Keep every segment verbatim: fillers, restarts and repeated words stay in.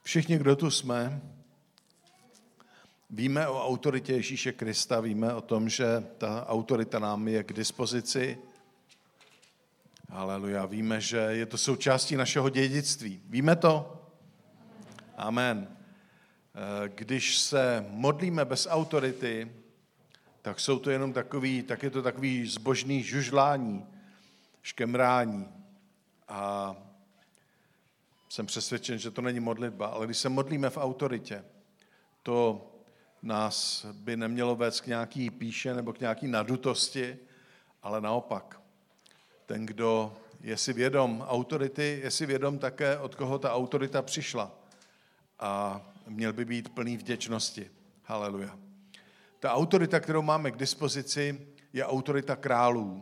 Všichni, kdo tu jsme, víme o autoritě Ježíše Krista, víme o tom, že ta autorita nám je k dispozici. Haleluja, víme, že je to součástí našeho dědictví. Víme to? Amen. Když se modlíme bez autority, tak jsou to jenom takový, tak je to takový zbožný žužlání, škemrání. A jsem přesvědčen, že to není modlitba, ale když se modlíme v autoritě, to nás by nemělo vést k nějaký píše nebo k nějaký nadutosti, ale naopak. Ten, kdo je si vědom autority, je si vědom také, od koho ta autorita přišla. A měl by být plný vděčnosti. Haleluja. Ta autorita, kterou máme k dispozici, je autorita králů.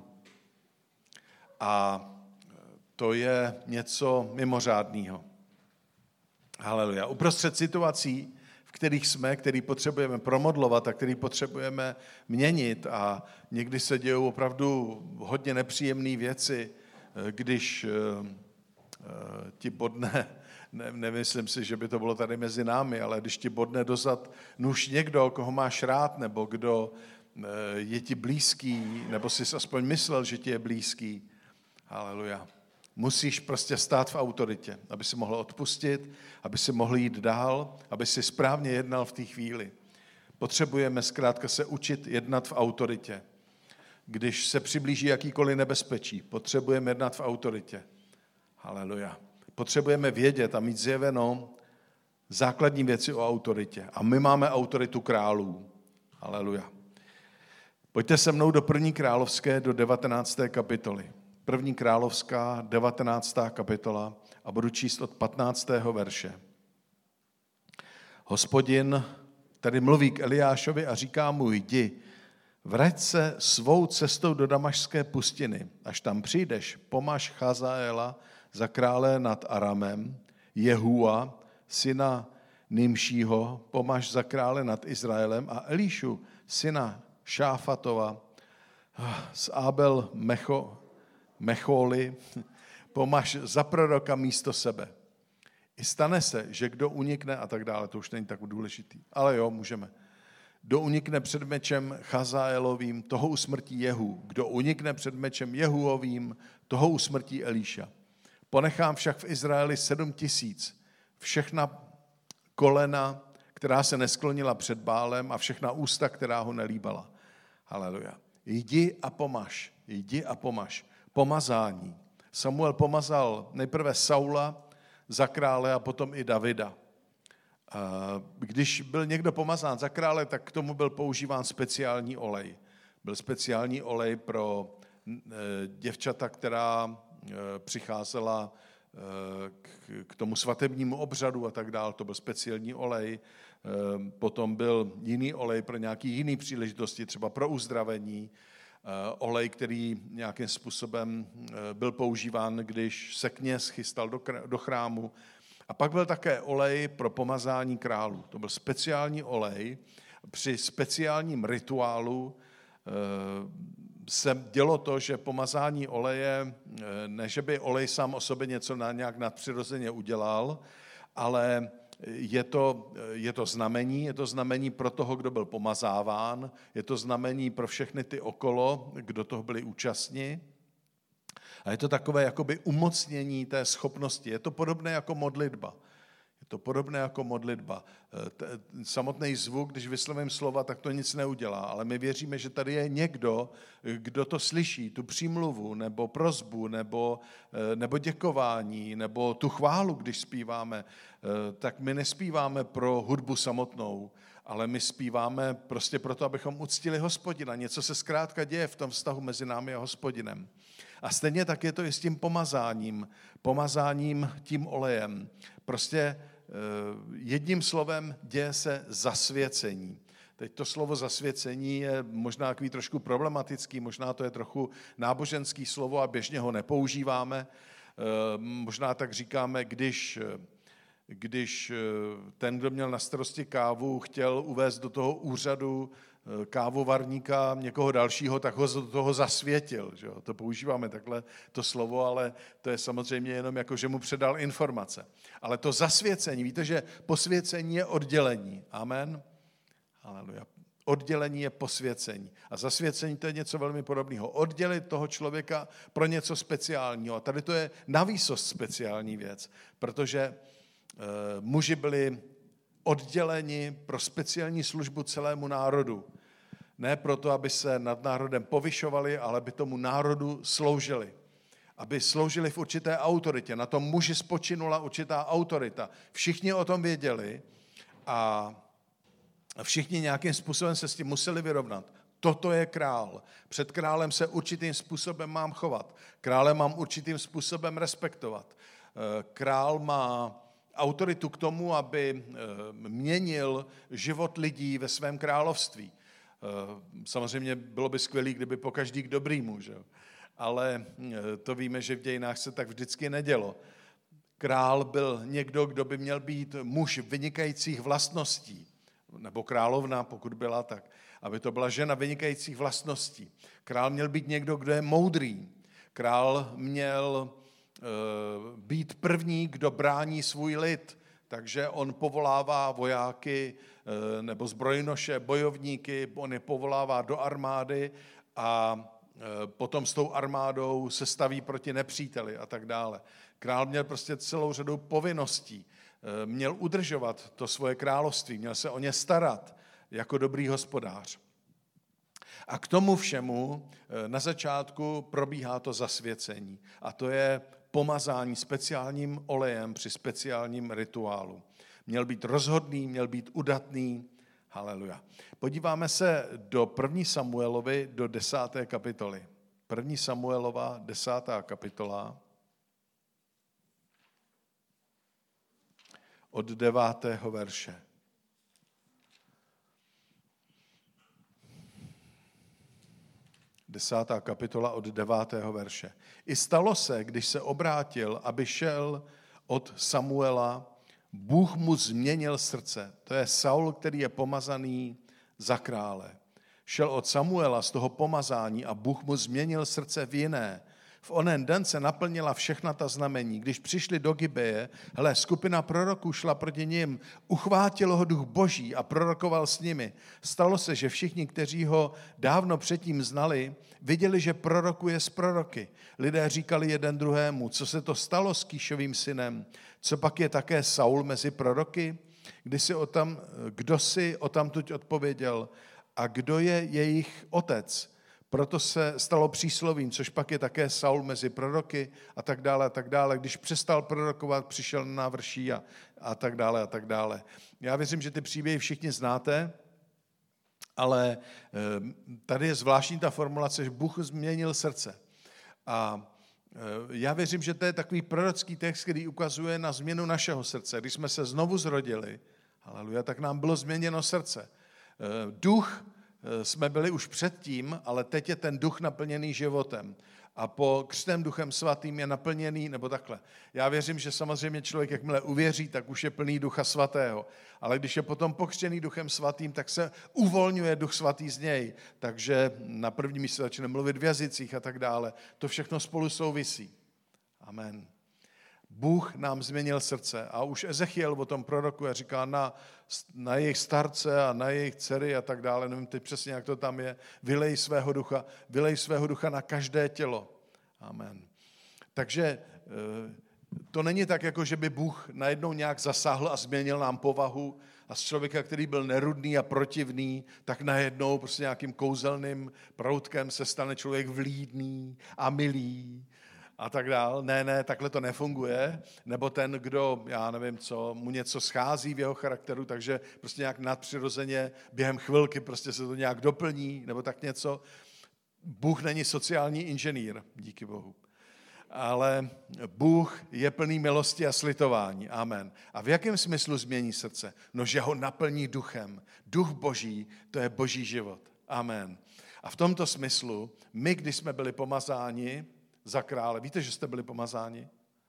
A to je něco mimořádného. Haleluja. Uprostřed situací, v kterých jsme, který potřebujeme promodlovat a který potřebujeme měnit a někdy se dějou opravdu hodně nepříjemné věci, když ti bodne, ne, nemyslím si, že by to bylo tady mezi námi, ale když ti bodne dozad nůž někdo, koho máš rád, nebo kdo je ti blízký, nebo jsi aspoň myslel, že ti je blízký. Haleluja. Musíš prostě stát v autoritě, aby si mohl odpustit, aby si mohl jít dál, aby si správně jednal v té chvíli. Potřebujeme zkrátka se učit jednat v autoritě. Když se přiblíží jakýkoliv nebezpečí, potřebujeme jednat v autoritě. Haleluja. Potřebujeme vědět a mít zjeveno základní věci o autoritě. A my máme autoritu králů. Haleluja. Pojďte se mnou do první královské, do devatenácté kapitoly. První královská, devatenáctá kapitola a budu číst od patnáctého verše. Hospodin tady mluví k Eliášovi a říká mu, jdi, vrať se svou cestou do Damašské pustiny. Až tam přijdeš, pomaž Chazaela za krále nad Aramem, Jehua, syna Nimšího, pomaž za krále nad Izraelem a Elíšu, syna Šáfatova, z Abel Mecho, Mecholi, pomaž za proroka místo sebe. I stane se, že kdo unikne a tak dále, to už není tak důležitý. Ale jo, můžeme. Kdo unikne před mečem Chazaelovým, toho usmrtí Jehu. Kdo unikne před mečem Jehuovým, toho usmrtí Elíša. Ponechám však v Izraeli sedm tisíc, všechna kolena, která se nesklonila před Bálem a všechna ústa, která ho nelíbala. Haleluja. Jdi a pomaž, jdi a pomaž. Pomazání. Samuel pomazal nejprve Saula za krále a potom i Davida. Když byl někdo pomazán za krále, tak k tomu byl používán speciální olej. Byl speciální olej pro děvčata, která přicházela k tomu svatebnímu obřadu a tak dále. To byl speciální olej. Potom byl jiný olej pro nějaké jiné příležitosti, třeba pro uzdravení. Olej, který nějakým způsobem byl používán, když se kněz chystal do chrámu. A pak byl také olej pro pomazání králů. To byl speciální olej. Při speciálním rituálu se dělo to, že pomazání oleje, ne že by olej sám o sobě něco nějak nadpřirozeně udělal, ale je to, je to znamení, je to znamení pro toho, kdo byl pomazáván, je to znamení pro všechny ty okolo, kdo toho byli účastní. A je to takové jakoby umocnění té schopnosti. Je to podobné jako modlitba. Je to podobné jako modlitba. Samotný zvuk, když vyslovím slova, tak to nic neudělá, ale my věříme, že tady je někdo, kdo to slyší, tu přímluvu, nebo prosbu, nebo, nebo děkování, nebo tu chválu, když zpíváme, tak my nespíváme pro hudbu samotnou, ale my zpíváme prostě proto, abychom uctili Hospodina. Něco se zkrátka děje v tom vztahu mezi námi a Hospodinem. A stejně tak je to i s tím pomazáním, pomazáním tím olejem. Prostě jedním slovem děje se zasvěcení. Teď to slovo zasvěcení je možná takový trošku problematický, možná to je trochu náboženský slovo a běžně ho nepoužíváme. Možná tak říkáme, když když ten, kdo měl na starosti kávu, chtěl uvést do toho úřadu kávovarníka někoho dalšího, tak ho do toho zasvětil. Že jo? To používáme takhle, to slovo, ale to je samozřejmě jenom jako, že mu předal informace. Ale to zasvěcení, víte, že posvěcení je oddělení. Amen. Haleluja. Oddělení je posvěcení. A zasvěcení to je něco velmi podobného. Oddělit toho člověka pro něco speciálního. A tady to je navýsost speciální věc, protože e, muži byli odděleni pro speciální službu celému národu. Ne proto, aby se nad národem povyšovali, ale aby tomu národu sloužili. Aby sloužili v určité autoritě. Na tom muži spočinula určitá autorita. Všichni o tom věděli a všichni nějakým způsobem se s tím museli vyrovnat. Toto je král. Před králem se určitým způsobem mám chovat. Krále mám určitým způsobem respektovat. Král má autoritu k tomu, aby měnil život lidí ve svém království. Samozřejmě bylo by skvělé, kdyby po každý k dobrýmu, že? Ale to víme, že v dějinách se tak vždycky nedělo. Král byl někdo, kdo by měl být muž vynikajících vlastností, nebo královna, pokud byla tak, aby to byla žena vynikajících vlastností. Král měl být někdo, kdo je moudrý. Král měl uh, být první, kdo brání svůj lid, takže on povolává vojáky uh, nebo zbrojnoše, bojovníky, on je povolává do armády a uh, potom s tou armádou se staví proti nepříteli a tak dále. Král měl prostě celou řadu povinností. Měl udržovat to svoje království, měl se o ně starat jako dobrý hospodář. A k tomu všemu na začátku probíhá to zasvěcení. A to je pomazání speciálním olejem při speciálním rituálu. Měl být rozhodný, měl být udatný. Haleluja. Podíváme se do první Samuelovy, do desáté kapitoly. první Samuelova, desátá kapitola. Od devátého verše. Desátá kapitola od devátého verše. I stalo se, když se obrátil, aby šel od Samuela, Bůh mu změnil srdce. To je Saul, který je pomazaný za krále. Šel od Samuela z toho pomazání a Bůh mu změnil srdce v jiné. V onen den se naplnila všechna ta znamení. Když přišli do Gibeje, hele, skupina proroků šla proti nim, uchvátil ho duch boží a prorokoval s nimi. Stalo se, že všichni, kteří ho dávno předtím znali, viděli, že prorokuje s proroky. Lidé říkali jeden druhému, co se to stalo s Kýšovým synem, co pak je také Saul mezi proroky? Kdy si o tam, kdo si o tamtuť odpověděl a kdo je jejich otec? Proto se stalo příslovím, což pak je také Saul mezi proroky a tak dále a tak dále. Když přestal prorokovat, přišel na návrší a, a tak dále a tak dále. Já věřím, že ty příběhy všichni znáte, ale tady je zvláštní ta formulace, že Bůh změnil srdce. A já věřím, že to je takový prorocký text, který ukazuje na změnu našeho srdce. Když jsme se znovu zrodili, haleluja, tak nám bylo změněno srdce. Duch jsme byli už předtím, ale teď je ten duch naplněný životem. A po křtem duchem svatým je naplněný, nebo takhle. Já věřím, že samozřejmě člověk, jakmile uvěří, tak už je plný ducha svatého. Ale když je potom pokřtěný duchem svatým, tak se uvolňuje duch svatý z něj. Takže na prvním místě začne mluvit v jazycích a tak dále. To všechno spolu souvisí. Amen. Bůh nám změnil srdce a už Ezechiel o tom prorokuje a říká na, na jejich starce a na jejich dcery a tak dále, nevím teď přesně, jak to tam je, vylej svého ducha, vylej svého ducha na každé tělo. Amen. Takže to není tak, jako že by Bůh najednou nějak zasáhl a změnil nám povahu a z člověka, který byl nerudný a protivný, tak najednou prostě nějakým kouzelným proutkem se stane člověk vlídný a milý a tak dál. Ne, ne, takhle to nefunguje. Nebo ten, kdo, já nevím co, mu něco schází v jeho charakteru, takže prostě nějak nadpřirozeně během chvilky prostě se to nějak doplní, nebo tak něco. Bůh není sociální inženýr, díky Bohu. Ale Bůh je plný milosti a slitování. Amen. A v jakém smyslu změní srdce? No, že ho naplní duchem. Duch Boží, to je Boží život. Amen. A v tomto smyslu, my, když jsme byli pomazáni za krále, víte, že jste byli pomazáni?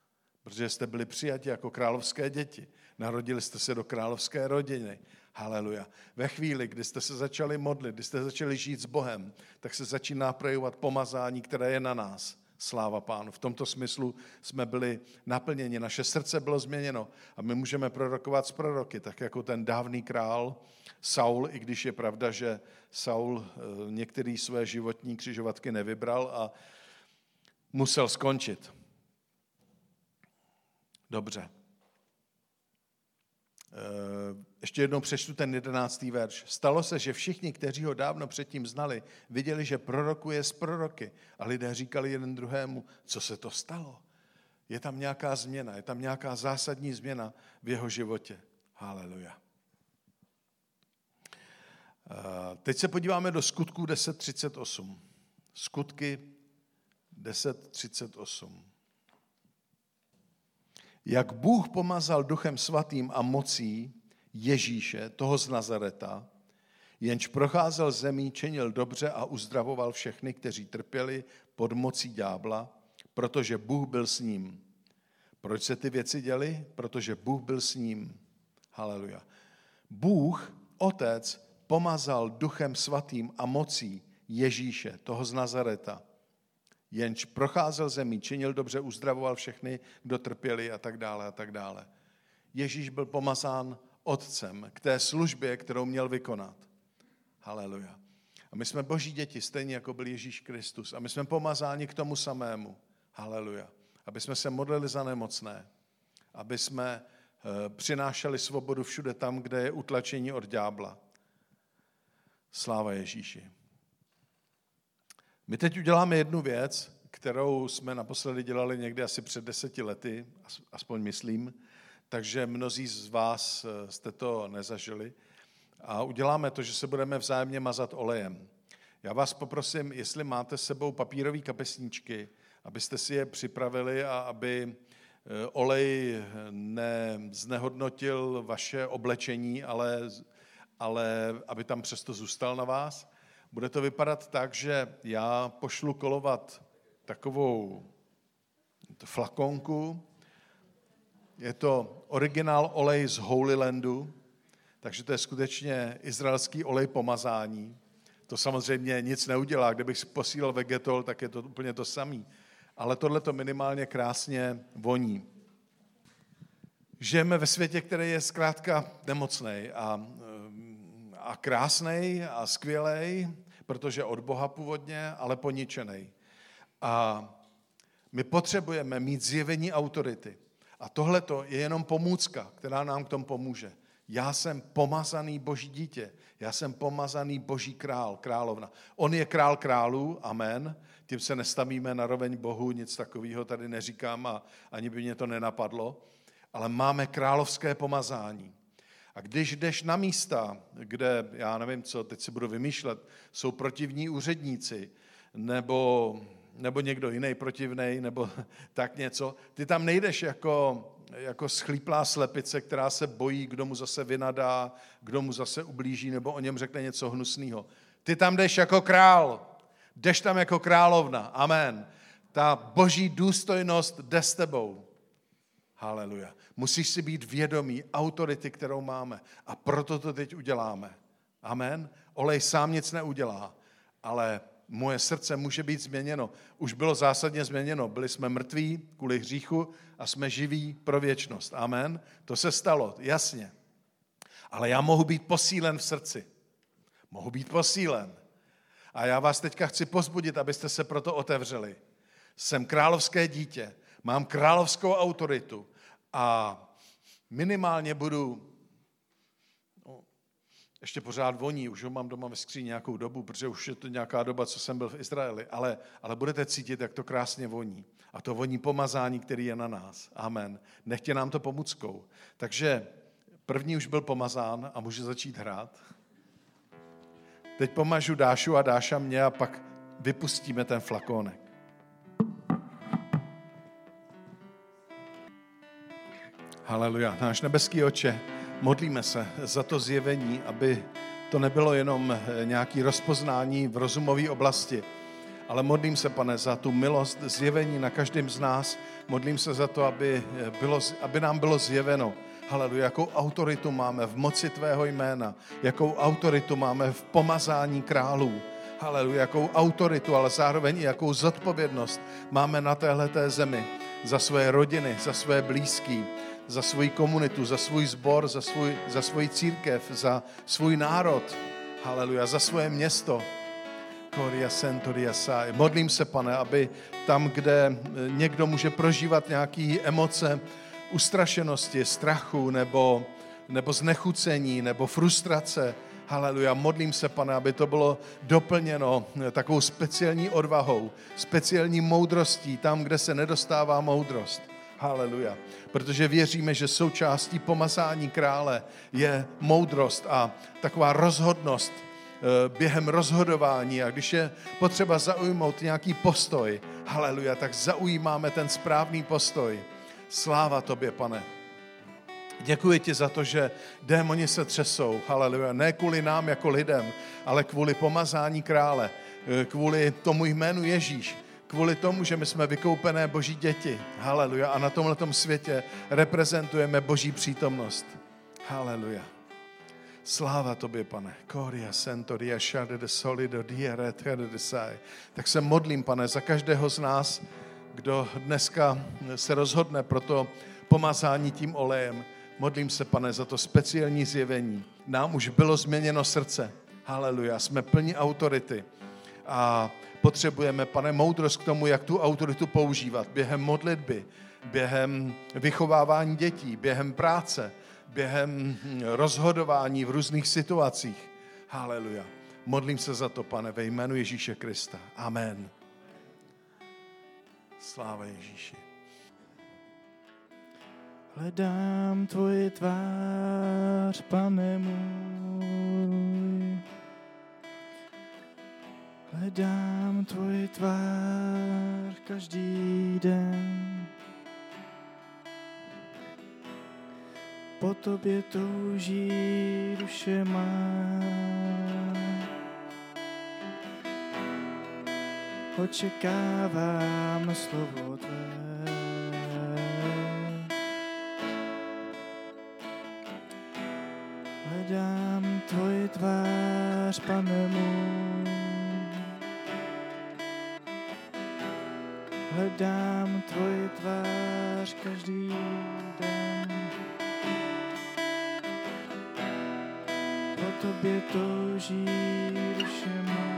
protože jste byli přijati jako královské děti. Narodili jste se do královské rodiny. Haleluja. Ve chvíli, kdy jste se začali modlit, kdy jste začali žít s Bohem, tak se začíná projevovat pomazání, které je na nás. Sláva Pánu. V tomto smyslu jsme byli naplněni, naše srdce bylo změněno a my můžeme prorokovat s proroky, tak jako ten dávný král Saul, i když je pravda, že Saul některé své životní křižovatky nevybral a musel skončit. Dobře. Ještě jednou přečtu ten jedenáctý verš. Stalo se, že všichni, kteří ho dávno předtím znali, viděli, že prorokuje z proroky. A lidé říkali jeden druhému, co se to stalo? Je tam nějaká změna, je tam nějaká zásadní změna v jeho životě. Haleluja. Teď se podíváme do Skutků deset třicet osm. Skutky deset třicet osm. Jak Bůh pomazal Duchem Svatým a mocí Ježíše, toho z Nazareta, jenž procházel zemí, činil dobře a uzdravoval všechny, kteří trpěli pod mocí ďábla, protože Bůh byl s ním. Proč se ty věci děly? Protože Bůh byl s ním. Haleluja. Bůh, Otec, pomazal Duchem Svatým a mocí Ježíše, toho z Nazareta, jenž procházel zemí, činil dobře, uzdravoval všechny, kdo trpěli a tak dále a tak dále. Ježíš byl pomazán Otcem k té službě, kterou měl vykonat. Haleluja. A my jsme Boží děti, stejně jako byl Ježíš Kristus. A my jsme pomazáni k tomu samému. Haleluja. Aby jsme se modlili za nemocné. Aby jsme přinášeli svobodu všude tam, kde je utlačení od ďábla. Sláva Ježíši. My teď uděláme jednu věc, kterou jsme naposledy dělali někdy asi před deseti lety, aspoň myslím, takže mnozí z vás jste to nezažili. A uděláme to, že se budeme vzájemně mazat olejem. Já vás poprosím, jestli máte s sebou papírové kapesníčky, abyste si je připravili a aby olej neznehodnotil vaše oblečení, ale, ale aby tam přesto zůstal na vás. Bude to vypadat tak, že já pošlu kolovat takovou flakonku. Je to originál olej z Holy Landu, takže to je skutečně izraelský olej pomazání. To samozřejmě nic neudělá. Kdybych posílal vegetol, tak je to úplně to samé. Ale tohle to minimálně krásně voní. Žijeme ve světě, který je zkrátka nemocnej a, a krásnej a skvělej, protože od Boha původně, ale poničenej. A my potřebujeme mít zjevení autority. A tohleto je jenom pomůcka, která nám k tomu pomůže. Já jsem pomazaný Boží dítě. Já jsem pomazaný Boží král, královna. On je král králů, amen. Tím se nestavíme na roveň Bohu, nic takového tady neříkám a ani by mě to nenapadlo. Ale máme královské pomazání. A když jdeš na místa, kde, já nevím co, teď si budu vymýšlet, jsou protivní úředníci, nebo, nebo někdo jiný protivnej, nebo tak něco, ty tam nejdeš jako, jako schlíplá slepice, která se bojí, kdo mu zase vynadá, kdo mu zase ublíží, nebo o něm řekne něco hnusného. Ty tam jdeš jako král, jdeš tam jako královna, amen. Ta boží důstojnost jde s tebou. Haleluja. Musíš si být vědomý autority, kterou máme. A proto to teď uděláme. Amen. Olej sám nic neudělá, ale moje srdce může být změněno. Už bylo zásadně změněno. Byli jsme mrtví kvůli hříchu a jsme živí pro věčnost. Amen. To se stalo, jasně. Ale já mohu být posílen v srdci. Mohu být posílen. A já vás teďka chci povzbudit, abyste se proto otevřeli. Jsem královské dítě. Mám královskou autoritu a minimálně budu, no, ještě pořád voní, už ho mám doma ve skříni nějakou dobu, protože už je to nějaká doba, co jsem byl v Izraeli, ale, ale budete cítit, jak to krásně voní. A to voní pomazání, který je na nás. Amen. Nechtě nám to pomůckou. Takže první už byl pomazán a může začít hrát. Teď pomažu Dášu a Dáša mě a pak vypustíme ten flakónek. Haleluja. Náš nebeský Otče, modlíme se za to zjevení, aby to nebylo jenom nějaké rozpoznání v rozumové oblasti, ale modlím se, Pane, za tu milost zjevení na každém z nás. Modlím se za to, aby, bylo, aby nám bylo zjeveno, haleluja, jakou autoritu máme v moci tvého jména, jakou autoritu máme v pomazání králů, haleluja, jakou autoritu, ale zároveň i jakou zodpovědnost máme na téhleté zemi za svoje rodiny, za svoje blízký, za svoji komunitu, za svůj sbor, za, svůj, za svoji církev, za svůj národ, haleluja, za svoje město. Koria Sentoria Sai. Modlím se, Pane, aby tam, kde někdo může prožívat nějaké emoce ustrašenosti, strachu nebo, nebo znechucení nebo frustrace, haleluja, modlím se, Pane, aby to bylo doplněno takovou speciální odvahou, speciální moudrostí tam, kde se nedostává moudrost. Haleluja. Protože věříme, že součástí pomazání krále je moudrost a taková rozhodnost během rozhodování. A když je potřeba zaujmout nějaký postoj, haleluja, tak zaujímáme ten správný postoj. Sláva tobě, Pane. Děkuji ti za to, že démoni se třesou, haleluja, ne kvůli nám jako lidem, ale kvůli pomazání krále, kvůli tomu jménu Ježíš, kvůli tomu, že my jsme vykoupené boží děti, haleluja, a na tomhletom světě reprezentujeme boží přítomnost. Haleluja. Sláva tobě, Pane. Koria sentoria shade de solido diere tede de sai. Tak se modlím, Pane, za každého z nás, kdo dneska se rozhodne pro to pomazání tím olejem. Modlím se, Pane, za to speciální zjevení. Nám už bylo změněno srdce. Haleluja. Jsme plní autority. A potřebujeme, Pane, moudrost k tomu, jak tu autoritu používat během modlitby, během vychovávání dětí, během práce, během rozhodování v různých situacích. Haleluja. Modlím se za to, Pane, ve jménu Ježíše Krista. Amen. Sláva Ježíši. Hledám tvoji tvář, Pane můj. Hledám tvoji tvář každý den. Po tobě touží duše má. Očekávám slovo tvé. Hledám tvoji tvář, Pane můj. Hledám tvoji tvář každý den. Po tobě touží duše má.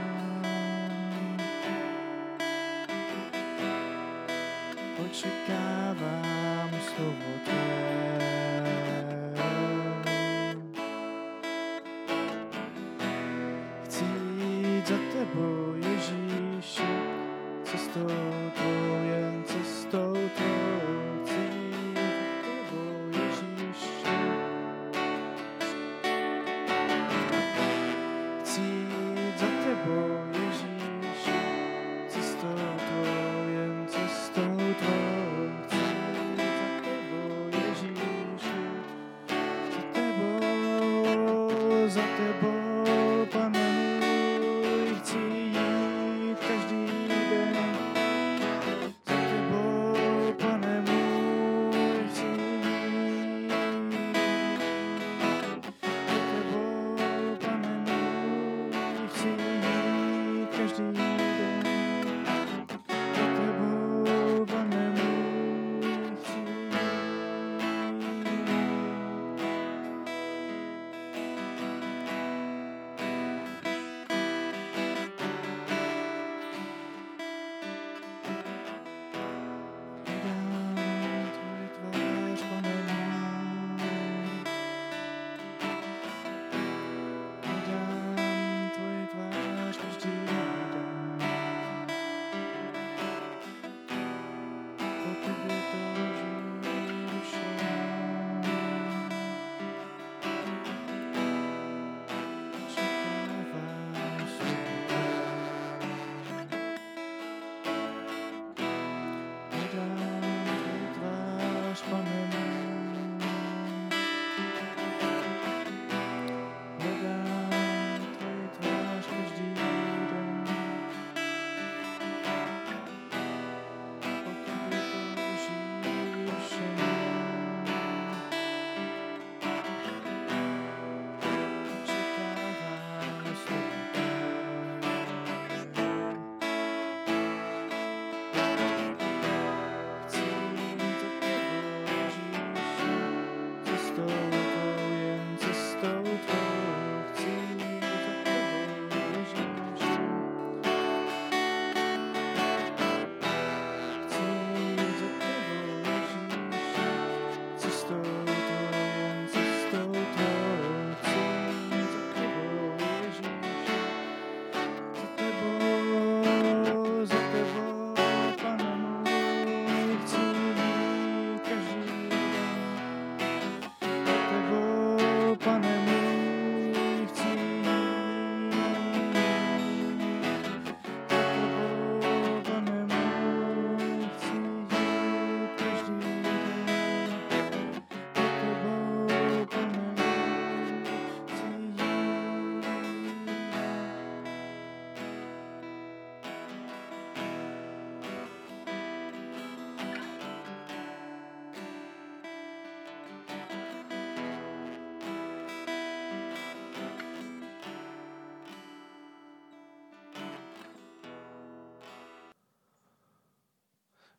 Očekávám slovo tvé. Chci jít za tebou, Ježíši, cestou tvou, jen cestou tvou. Chci jít za tebou, Ježíši. Chci jít za tebou, Ježíši, cestou tvou, jen cestou tvou. Chci jít za tebou, Ježíši, za tebou, za tebou, Pane můj. Chci jít každý den za tebou, Pane můj. Chci jít za tebou, Pane můj. Chci jít každý den za tebou, Pane můj. Chci jít.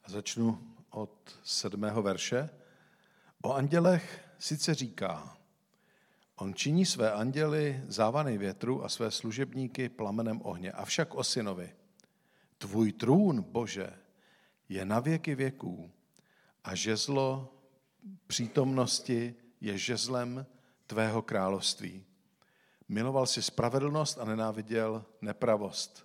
Začnu od sedmého verše. O andělech sice říká, on činí své anděly závany větru a své služebníky plamenem ohně. Avšak o synovi, tvůj trůn, Bože, je na věky věků a žezlo přítomnosti je žezlem tvého království. Miloval si spravedlnost a nenáviděl nepravost.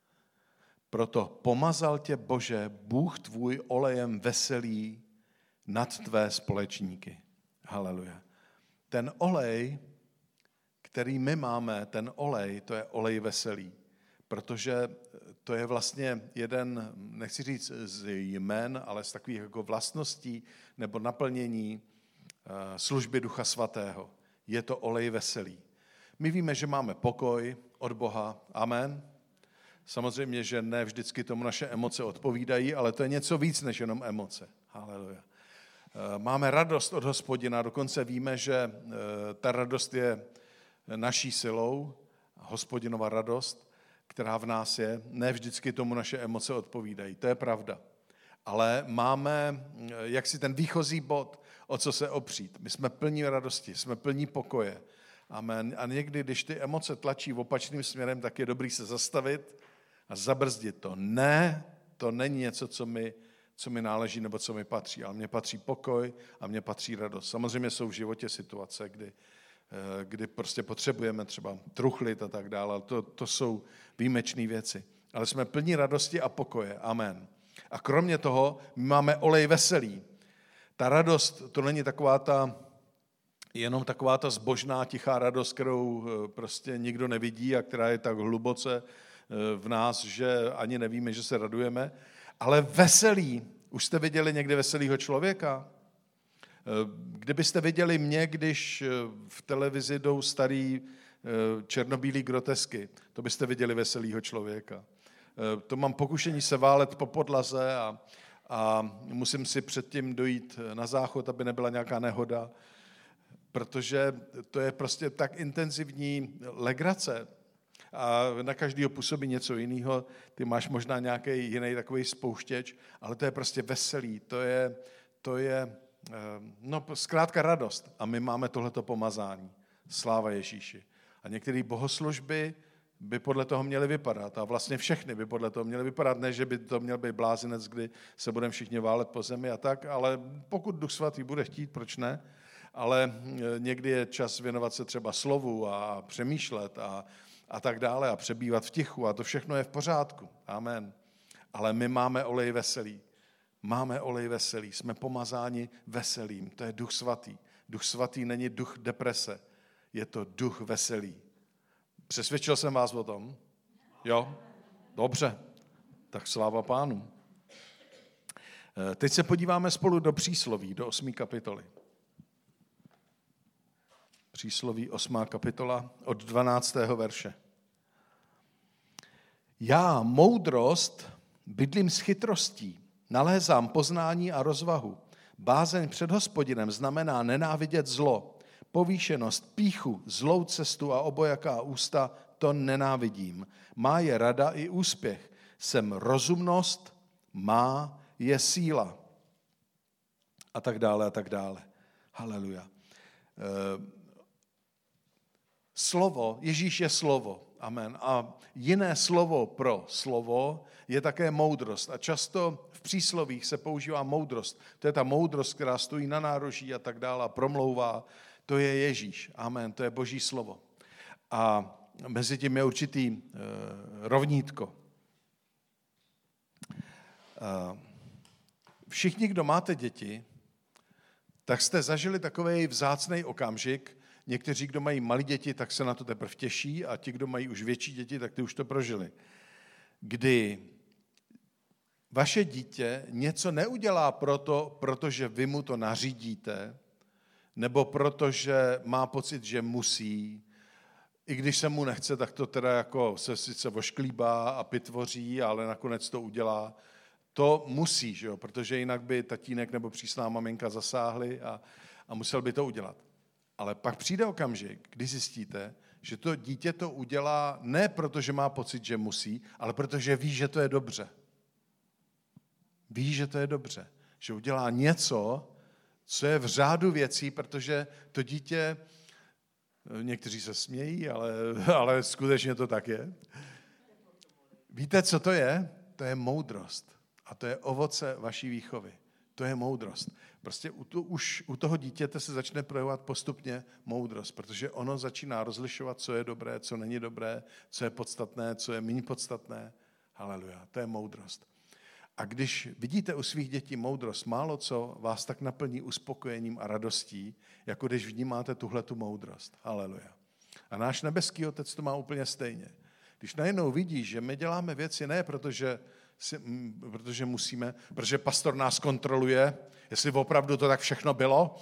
Proto pomazal tě, Bože, Bůh tvůj olejem veselý nad tvé společníky. Haleluja. Ten olej, který my máme, ten olej, to je olej veselý, protože to je vlastně jeden, nechci říct z jmen, ale z takových jako vlastností nebo naplnění služby Ducha Svatého. Je to olej veselý. My víme, že máme pokoj od Boha. Amen. Samozřejmě, že ne vždycky tomu naše emoce odpovídají, ale to je něco víc než jenom emoce. Haleluja. Máme radost od Hospodina, dokonce víme, že ta radost je naší silou, Hospodinova radost, která v nás je. Ne vždycky tomu naše emoce odpovídají, to je pravda. Ale máme jaksi ten výchozí bod, o co se opřít. My jsme plní radosti, jsme plní pokoje. Amen. A někdy, když ty emoce tlačí opačným směrem, tak je dobrý se zastavit a zabrzdit to. Ne, to není něco, co mi, co mi náleží nebo co mi patří, ale mně patří pokoj a mně patří radost. Samozřejmě jsou v životě situace, kdy, kdy prostě potřebujeme třeba truchlit a tak dále, ale to, to jsou výjimečné věci. Ale jsme plní radosti a pokoje. Amen. A kromě toho my máme olej veselý. Ta radost, to není taková ta, jenom taková ta zbožná, tichá radost, kterou prostě nikdo nevidí a která je tak hluboce v nás, že ani nevíme, že se radujeme. Ale veselý, už jste viděli někdy veselýho člověka? Kdybyste viděli mě, když v televizi jdou starý černobílý grotesky, to byste viděli veselýho člověka. To mám pokušení se válet po podlaze a, a musím si předtím dojít na záchod, aby nebyla nějaká nehoda, protože to je prostě tak intenzivní legrace a na každého působí něco jiného. Ty máš možná nějaký jiný takový spouštěč, ale to je prostě veselý, to je, to je no, zkrátka radost. A my máme tohleto pomazání. Sláva Ježíši. A některé bohoslužby by podle toho měly vypadat. A vlastně všechny by podle toho měly vypadat. Ne, že by to měl být blázinec, kdy se budeme všichni válet po zemi a tak, ale pokud Duch Svatý bude chtít, proč ne? Ale někdy je čas věnovat se třeba slovu a přemýšlet a, a tak dále a přebývat v tichu a to všechno je v pořádku. Amen. Ale my máme olej veselý. Máme olej veselý. Jsme pomazáni veselým. To je Duch Svatý. Duch Svatý není duch deprese. Je to duch veselý. Přesvědčil jsem vás o tom? Jo? Dobře. Tak sláva Pánu. Teď se podíváme spolu do přísloví, do osmé kapitoly. Přísloví osmá kapitola od dvanáctého verše. Já, moudrost, bydlím s chytrostí, nalézám poznání a rozvahu. Bázeň před Hospodinem znamená nenávidět zlo, povýšenost, pýchu, zlou cestu a obojaká ústa, to nenávidím. Má je rada i úspěch. Jsem rozumnost, má je síla. A tak dále, a tak dále. Haleluja. Slovo, Ježíš je slovo. Amen. A jiné slovo pro slovo je také moudrost. A často v příslovích se používá moudrost. To je ta moudrost, která stojí na nároží a tak dále a promlouvá. To je Ježíš. Amen. To je Boží slovo. A mezi tím je určitý uh, rovnítko. Uh, všichni, kdo máte děti, tak jste zažili takový vzácný okamžik. Někteří, kdo mají malé děti, tak se na to teprve těší a ti, kdo mají už větší děti, tak ty už to prožili. Kdy vaše dítě něco neudělá proto, protože vy mu to nařídíte, nebo protože má pocit, že musí, i když se mu nechce, tak to teda jako se sice vošklíbá a pitvoří, ale nakonec to udělá. To musí, že jo? Protože jinak by tatínek nebo přísná maminka zasáhli a, a musel by to udělat. Ale pak přijde okamžik, kdy zjistíte, že to dítě to udělá ne proto, že má pocit, že musí, ale protože ví, že to je dobře. Ví, že to je dobře. Že udělá něco, co je v řádu věcí, protože to dítě, někteří se smějí, ale, ale skutečně to tak je. Víte, co to je? To je moudrost. A to je ovoce vaší výchovy. To je moudrost. Prostě u, to, už u toho dítěte se začne projevovat postupně moudrost, protože ono začíná rozlišovat, co je dobré, co není dobré, co je podstatné, co je méně podstatné. Haleluja, to je moudrost. A když vidíte u svých dětí moudrost, málo co vás tak naplní uspokojením a radostí, jako když vnímáte tuhletu moudrost. Haleluja. A náš nebeský Otec to má úplně stejně. Když najednou vidí, že my děláme věci ne protože, si, protože musíme, protože pastor nás kontroluje, jestli opravdu to tak všechno bylo.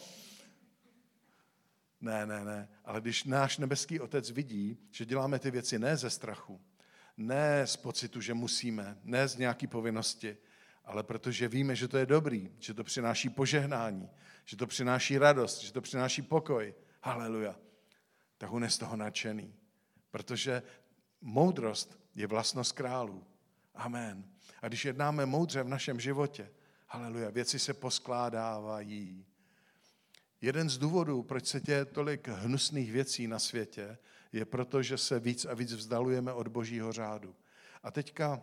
Ne, ne, ne. Ale když náš nebeský Otec vidí, že děláme ty věci ne ze strachu, ne z pocitu, že musíme, ne z nějaké povinnosti, ale protože víme, že to je dobrý, že to přináší požehnání, že to přináší radost, že to přináší pokoj. Haleluja. Tak on je z toho nadšený. Protože moudrost je vlastnost králů. Amen. A když jednáme moudře v našem životě, haleluja, věci se poskládávají. Jeden z důvodů, proč se děje tolik hnusných věcí na světě, je proto, že se víc a víc vzdalujeme od Božího řádu. A teďka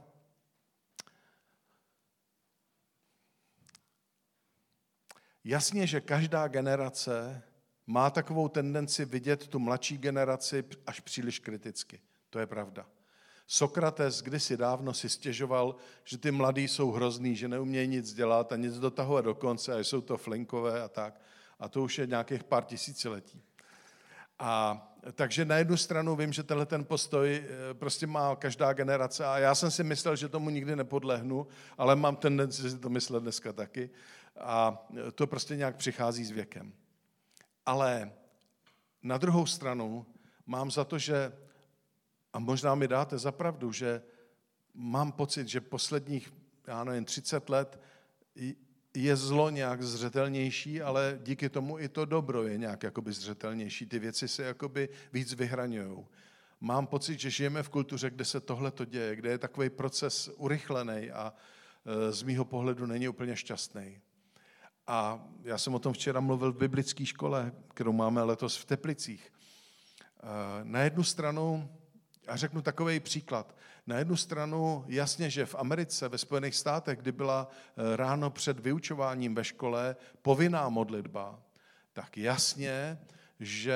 jasně, že každá generace má takovou tendenci vidět tu mladší generaci až příliš kriticky. To je pravda. Sokrates kdysi dávno si stěžoval, že ty mladí jsou hrozný, že neumějí nic dělat a nic dotahovat do konce a jsou to flinkové a tak. A to už je nějakých pár tisíciletí. A takže na jednu stranu vím, že tenhle ten postoj prostě má každá generace a já jsem si myslel, že tomu nikdy nepodlehnu, ale mám tendenci si to myslet dneska taky a to prostě nějak přichází s věkem. Ale na druhou stranu mám za to, že, a možná mi dáte za pravdu, že mám pocit, že posledních, já nevím, třicet let je zlo nějak zřetelnější, ale díky tomu i to dobro je nějak jakoby zřetelnější. Ty věci se jakoby víc vyhraňujou. Mám pocit, že žijeme v kultuře, kde se tohle to děje, kde je takový proces urychlený a z mýho pohledu není úplně šťastný. A já jsem o tom včera mluvil v biblické škole, kterou máme letos v Teplicích. Na jednu stranu, a řeknu takový příklad, na jednu stranu jasně, že v Americe, ve Spojených státech, kdy byla ráno před vyučováním ve škole povinná modlitba, tak jasně, že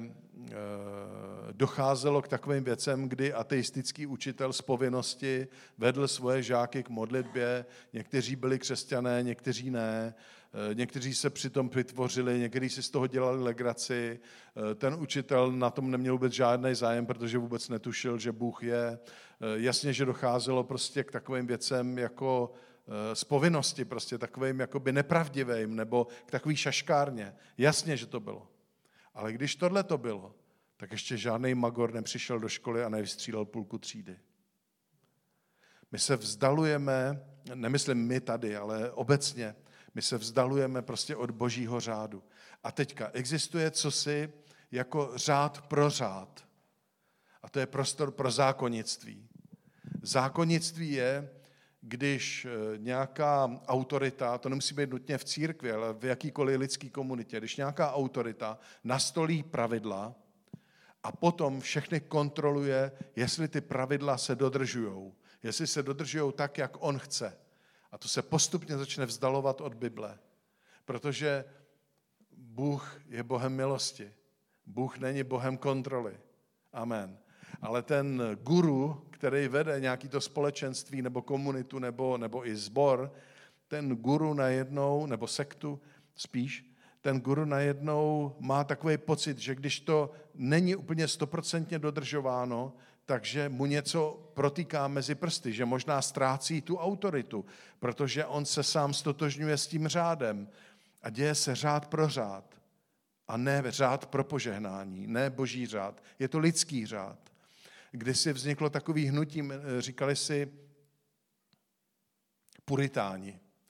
docházelo k takovým věcem, kdy ateistický učitel z povinnosti vedl svoje žáky k modlitbě, někteří byli křesťané, někteří ne, někteří se přitom vytvořili, někteří si z toho dělali legraci, ten učitel na tom neměl vůbec žádný zájem, protože vůbec netušil, že Bůh je. Jasně, že docházelo prostě k takovým věcem jako z povinnosti, prostě takovým jakoby nepravdivým, nebo k takový šaškárně. Jasně, že to bylo. Ale když tohle to bylo, tak ještě žádný magor nepřišel do školy a nevystřílel půlku třídy. My se vzdalujeme, nemyslím my tady, ale obecně, my se vzdalujeme prostě od Božího řádu. A teďka existuje cosi jako řád pro řád. A to je prostor pro zákonnictví. Zákonnictví je, když nějaká autorita, to nemusí být nutně v církvi, ale v jakýkoliv lidské komunitě, když nějaká autorita nastolí pravidla a potom všechny kontroluje, jestli ty pravidla se dodržujou, jestli se dodržujou tak, jak on chce. A to se postupně začne vzdalovat od Bible, protože Bůh je Bohem milosti. Bůh není Bohem kontroly. Amen. Ale ten guru, který vede nějaký to společenství nebo komunitu nebo, nebo i sbor, ten guru najednou, nebo sektu spíš, ten guru najednou má takový pocit, že když to není úplně stoprocentně dodržováno, takže mu něco protýká mezi prsty, že možná ztrácí tu autoritu, protože on se sám stotožňuje s tím řádem a děje se řád pro řád a ne řád pro požehnání, ne boží řád, je to lidský řád. Kdysi vzniklo takový hnutí, říkali si puritáni.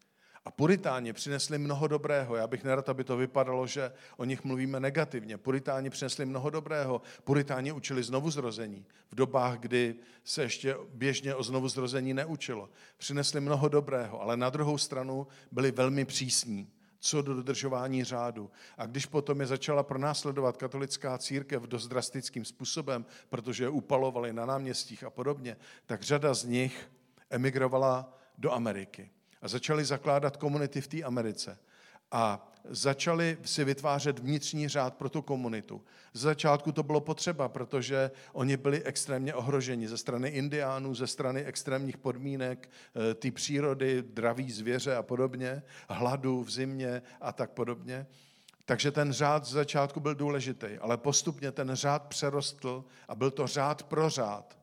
A puritáni přinesli mnoho dobrého. Já bych nerad, aby to vypadalo, že o nich mluvíme negativně. Puritáni přinesli mnoho dobrého. Puritáni učili znovuzrození v dobách, kdy se ještě běžně o znovuzrození neučilo. Přinesli mnoho dobrého, ale na druhou stranu byli velmi přísní co do dodržování řádu. A když potom je začala pronásledovat katolická církev dost drastickým způsobem, protože je upalovali na náměstích a podobně, tak řada z nich emigrovala do Ameriky. A začali zakládat komunity v té Americe. A začali si vytvářet vnitřní řád pro tu komunitu. Z začátku to bylo potřeba, protože oni byli extrémně ohroženi ze strany indiánů, ze strany extrémních podmínek, té přírody, draví zvěře a podobně, hladu v zimě a tak podobně. Takže ten řád z začátku byl důležitý, ale postupně ten řád přerostl a byl to řád pro řád.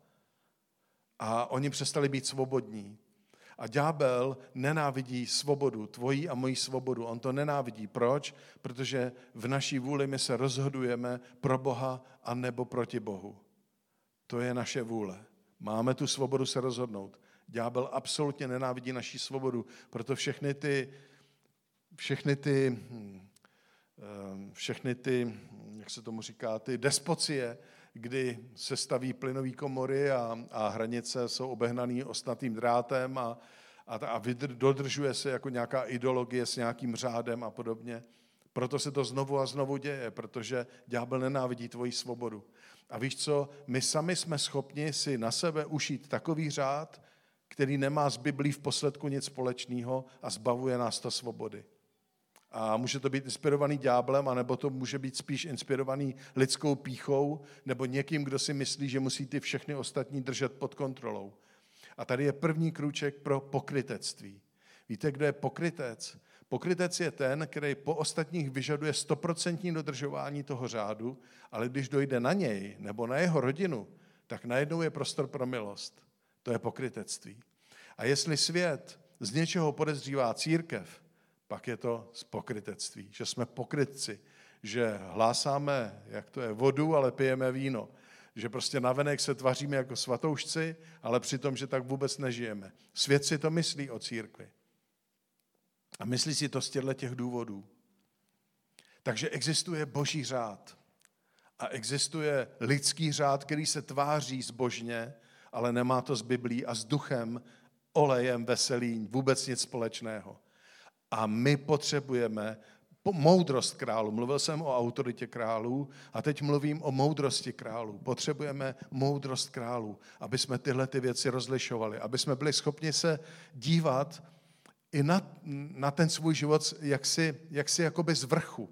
A oni přestali být svobodní. A ďábel nenávidí svobodu, tvoji a moji svobodu. On to nenávidí. Proč? Protože v naší vůli my se rozhodujeme pro Boha a nebo proti Bohu. To je naše vůle. Máme tu svobodu se rozhodnout. Ďábel absolutně nenávidí naši svobodu, proto všechny ty, všechny ty, všechny ty, jak se tomu říká, ty despocie, kdy se staví plynové komory a, a hranice jsou obehnané ostnatým drátem a, a, a vydr, dodržuje se jako nějaká ideologie s nějakým řádem a podobně. Proto se to znovu a znovu děje, protože ďábel nenávidí tvoji svobodu. A víš co, my sami jsme schopni si na sebe ušít takový řád, který nemá s Biblí v posledku nic společného a zbavuje nás to svobody. A může to být inspirovaný ďáblem, anebo to může být spíš inspirovaný lidskou pýchou, nebo někým, kdo si myslí, že musí ty všechny ostatní držet pod kontrolou. A tady je první krůček pro pokrytectví. Víte, kdo je pokrytec? Pokrytec je ten, který po ostatních vyžaduje stoprocentní dodržování toho řádu, ale když dojde na něj nebo na jeho rodinu, tak najednou je prostor pro milost. To je pokrytectví. A jestli svět z něčeho podezřívá církev, pak je to z pokrytectví, že jsme pokrytci, že hlásáme, jak to je, vodu, ale pijeme víno, že prostě navenek se tvaříme jako svatoušci, ale přitom, že tak vůbec nežijeme. Svět si to myslí o církvi. A myslí si to z těchto těch důvodů. Takže existuje boží řád a existuje lidský řád, který se tváří zbožně, ale nemá to s Biblí a s duchem, olejem, veselím, vůbec nic společného. A my potřebujeme moudrost králů. Mluvil jsem o autoritě králů a teď mluvím o moudrosti králů. Potřebujeme moudrost králů, aby jsme tyhle ty věci rozlišovali, aby jsme byli schopni se dívat i na, na ten svůj život jaksi, jaksi jakoby z vrchu.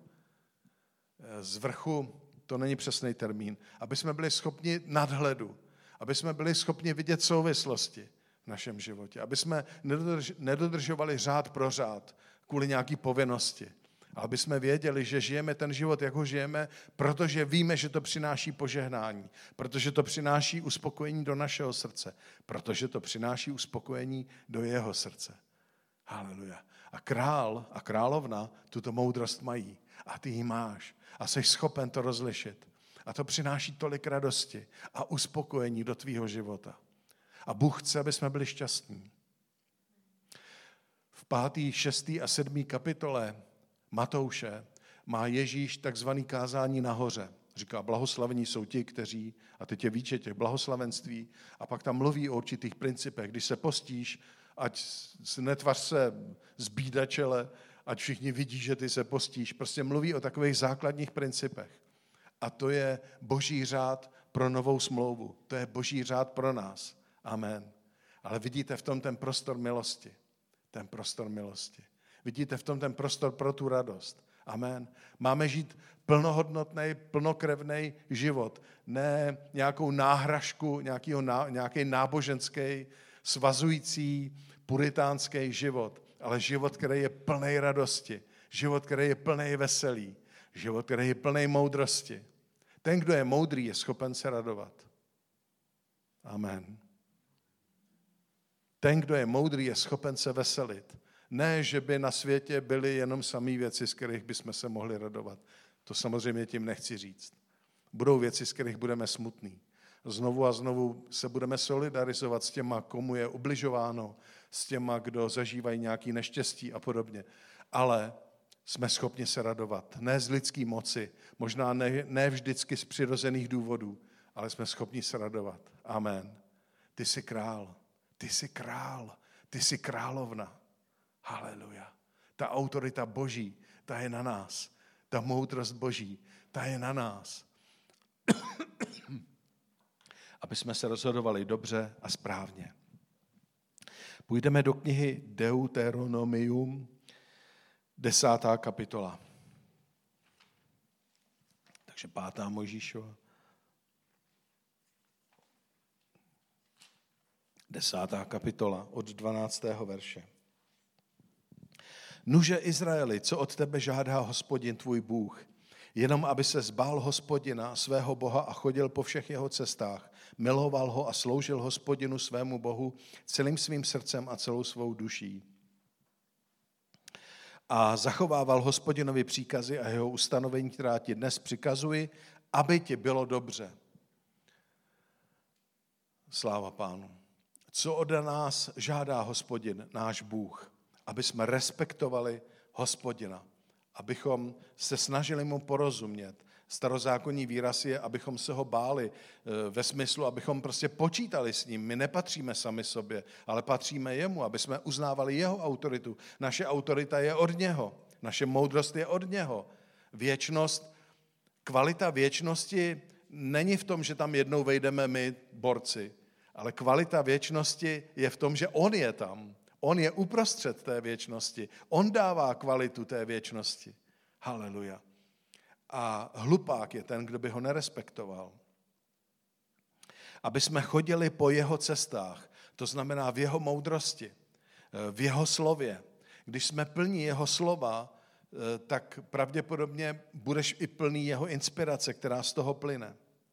Z vrchu, to není přesný termín, aby jsme byli schopni nadhledu, aby jsme byli schopni vidět souvislosti v našem životě, aby jsme nedodrž, nedodržovali řád pro řád kvůli nějaký povinnosti, ale aby jsme věděli, že žijeme ten život, jak ho žijeme, protože víme, že to přináší požehnání, protože to přináší uspokojení do našeho srdce, protože to přináší uspokojení do jeho srdce. Haleluja. A král a královna tuto moudrost mají a ty ji máš a jsi schopen to rozlišit. A to přináší tolik radosti a uspokojení do tvýho života. A Bůh chce, aby jsme byli šťastní. V pátý, šestý a sedmý kapitole Matouše má Ježíš takzvaný kázání nahoře. Říká, blahoslavení jsou ti, kteří, a teď je výčet těch blahoslavenství, a pak tam mluví o určitých principech. Když se postíš, ať netvař se zbídačele, ať všichni vidí, že ty se postíš. Prostě mluví o takových základních principech. A to je boží řád pro novou smlouvu. To je boží řád pro nás. Amen. Ale vidíte v tom ten prostor milosti. Ten prostor milosti. Vidíte v tom ten prostor pro tu radost. Amen. Máme žít plnohodnotný, plnokrevný život. Ne nějakou náhražku, nějakýho, nějaký náboženský, svazující, puritánský život, ale život, který je plný radosti. Život, který je plný veselí. Život, který je plný moudrosti. Ten, kdo je moudrý, je schopen se radovat. Amen. Ten, kdo je moudrý, je schopen se veselit. Ne, že by na světě byly jenom samé věci, z kterých bychom se mohli radovat. To samozřejmě tím nechci říct. Budou věci, z kterých budeme smutní. Znovu a znovu se budeme solidarizovat s těma, komu je ubližováno, s těma, kdo zažívají nějaké neštěstí a podobně. Ale jsme schopni se radovat. Ne z lidské moci, možná ne, ne vždycky z přirozených důvodů, ale jsme schopni se radovat. Amen. Ty jsi král, ty jsi král, ty jsi královna. Haleluja. Ta autorita Boží, ta je na nás. Ta moudrost Boží, ta je na nás. Aby jsme se rozhodovali dobře a správně. Půjdeme do knihy Deuteronomium, desátá kapitola. Takže pátá Mojžíšova. Desátá kapitola od dvanáctého verše. Nuže Izraeli, co od tebe žádá Hospodin tvůj Bůh, jenom aby se zbál Hospodina, svého Boha a chodil po všech jeho cestách, miloval ho a sloužil Hospodinu svému Bohu celým svým srdcem a celou svou duší. A zachovával Hospodinovi příkazy a jeho ustanovení, která ti dnes přikazuji, aby ti bylo dobře. Sláva Pánu. Co od nás žádá Hospodin, náš Bůh? Aby jsme respektovali Hospodina, abychom se snažili mu porozumět. Starozákonní výraz je, abychom se ho báli ve smyslu, abychom prostě počítali s ním. My nepatříme sami sobě, ale patříme jemu, aby jsme uznávali jeho autoritu. Naše autorita je od něho, naše moudrost je od něho. Věčnost, kvalita věčnosti není v tom, že tam jednou vejdeme my, borci, ale kvalita věčnosti je v tom, že on je tam. On je uprostřed té věčnosti. On dává kvalitu té věčnosti. Haleluja. A hlupák je ten, kdo by ho nerespektoval. Aby jsme chodili po jeho cestách, to znamená v jeho moudrosti, v jeho slově. Když jsme plní jeho slova, tak pravděpodobně budeš i plný jeho inspirace, která z toho plyne.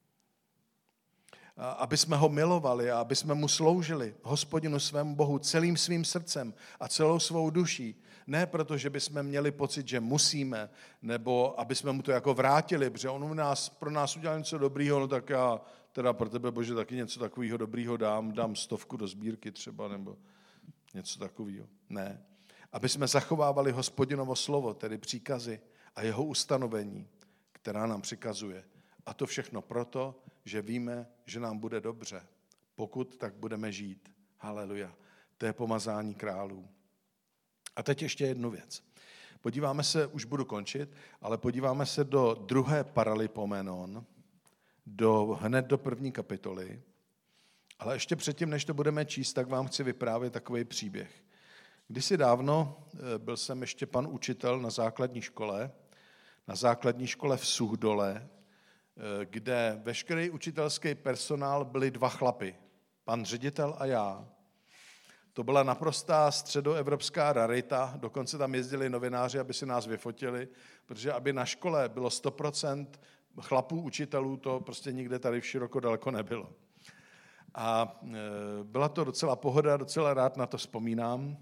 Aby jsme ho milovali a aby jsme mu sloužili, Hospodinu svému Bohu, celým svým srdcem a celou svou duší. Ne proto, že bychom měli pocit, že musíme, nebo aby jsme mu to jako vrátili, protože on u nás, pro nás udělal něco dobrýho, no tak já teda pro tebe, Bože, taky něco takového dobrýho dám, dám stovku do sbírky třeba, nebo něco takového. Ne. Aby jsme zachovávali Hospodinovo slovo, tedy příkazy a jeho ustanovení, která nám přikazuje. A to všechno proto, že víme, že nám bude dobře. Pokud tak budeme žít. Haleluja. To je pomazání králů. A teď ještě jednu věc. Podíváme se, už budu končit, ale podíváme se do druhé Paralipomenon, do, hned do první kapitoly. Ale ještě předtím, než to budeme číst, tak vám chci vyprávět takový příběh. Kdysi dávno byl jsem ještě pan učitel na základní škole, na základní škole v Suchdole, kde veškerý učitelský personál byli dva chlapy, pan ředitel a já. To byla naprostá středoevropská rarita, dokonce tam jezdili novináři, aby si nás vyfotili, protože aby na škole bylo sto procent chlapů učitelů, to prostě nikde tady v široko daleko nebylo. A byla to docela pohoda, docela rád na to vzpomínám.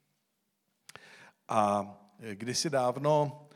A kdysi dávno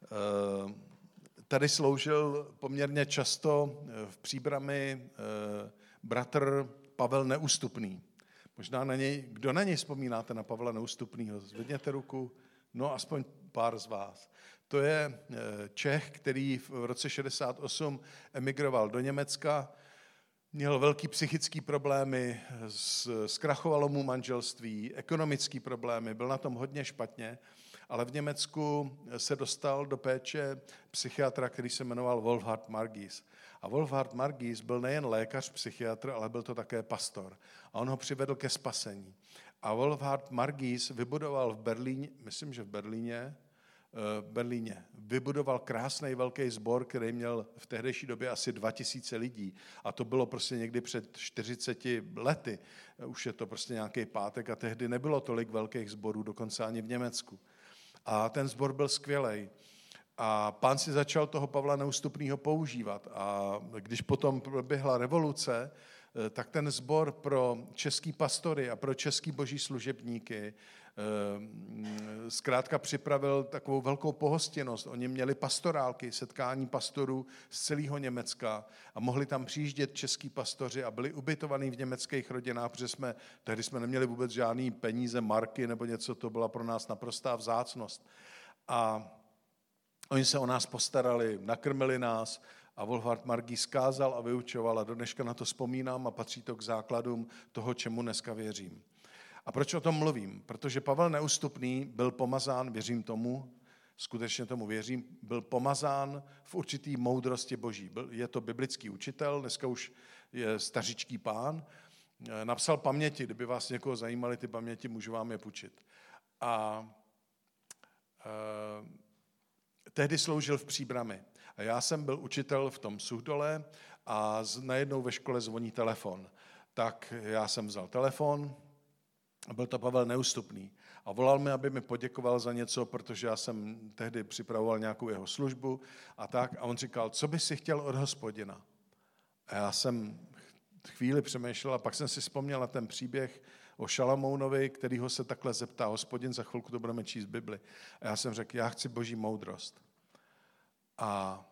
tady sloužil poměrně často v Příbrami bratr Pavel Neústupný. Možná na něj, kdo na něj vzpomínáte, na Pavla Neústupnýho? Zvedněte ruku, no aspoň pár z vás. To je Čech, který v roce šedesát osm emigroval do Německa, měl velký psychický problémy, zkrachovalo mu manželství, ekonomický problémy, byl na tom hodně špatně, ale v Německu se dostal do péče psychiatra, který se jmenoval Wolfhard Margis. A Wolfhard Margis byl nejen lékař, psychiatr, ale byl to také pastor. A on ho přivedl ke spasení. A Wolfhard Margis vybudoval v Berlíně, myslím, že v Berlíně, v Berlíně, vybudoval krásný velký sbor, který měl v tehdejší době asi dva tisíce lidí. A to bylo prostě někdy před čtyřiceti lety. Už je to prostě nějaký pátek a tehdy nebylo tolik velkých sborů, dokonce ani v Německu. A ten sbor byl skvělej. A pán si začal toho Pavla Neústupného používat. A když potom proběhla revoluce, tak ten sbor pro český pastory a pro český boží služebníky zkrátka připravil takovou velkou pohostinnost. Oni měli pastorálky, setkání pastorů z celého Německa a mohli tam přijíždět český pastoři a byli ubytovaní v německých rodinách, protože jsme, tehdy jsme neměli vůbec žádný peníze, marky nebo něco, to byla pro nás naprostá vzácnost. A oni se o nás postarali, nakrmili nás a Wolfhard Margý zkázal a vyučoval a do dneška na to vzpomínám a patří to k základům toho, čemu dneska věřím. A proč o tom mluvím? Protože Pavel Neústupný byl pomazán, věřím tomu, skutečně tomu věřím, byl pomazán v určitý moudrosti boží. Byl, je to biblický učitel, dneska už je stařičký pán, napsal paměti, kdyby vás někoho zajímaly ty paměti, můžu vám je půjčit. A e, tehdy sloužil v Příbrami. A já jsem byl učitel v tom Suchdole a najednou ve škole zvoní telefon. Tak já jsem vzal telefon, byl to Pavel Neústupný. A volal mi, aby mi poděkoval za něco, protože já jsem tehdy připravoval nějakou jeho službu a tak. A on říkal, co bys si chtěl od Hospodina? A já jsem chvíli přemýšlel a pak jsem si vzpomněl na ten příběh o Šalamounovi, kterýho se takhle zeptá Hospodin, za chvilku to budeme číst Bibli. A já jsem řekl, já chci boží moudrost. A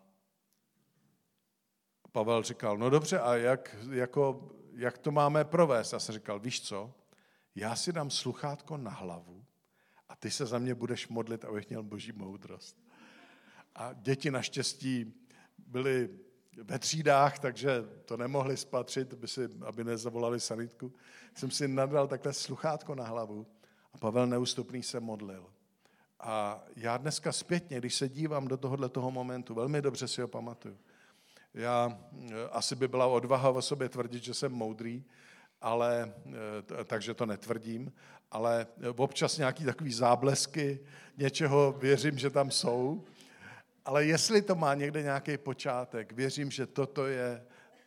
Pavel říkal, no dobře, a jak, jako, jak to máme provést? Já jsem říkal, víš co, já si dám sluchátko na hlavu a ty se za mě budeš modlit, abych měl boží moudrost. A děti naštěstí byly ve třídách, takže to nemohli spatřit, aby, si, aby nezavolali sanitku. Jsem si nadal takhle sluchátko na hlavu a Pavel Neústupný se modlil. A já dneska zpětně, když se dívám do tohohle toho momentu, velmi dobře si ho pamatuju. Já, asi by byla odvaha o sobě tvrdit, že jsem moudrý, ale, takže to netvrdím, ale občas nějaký takový záblesky něčeho věřím, že tam jsou. Ale jestli to má někde nějaký počátek, věřím, že toto je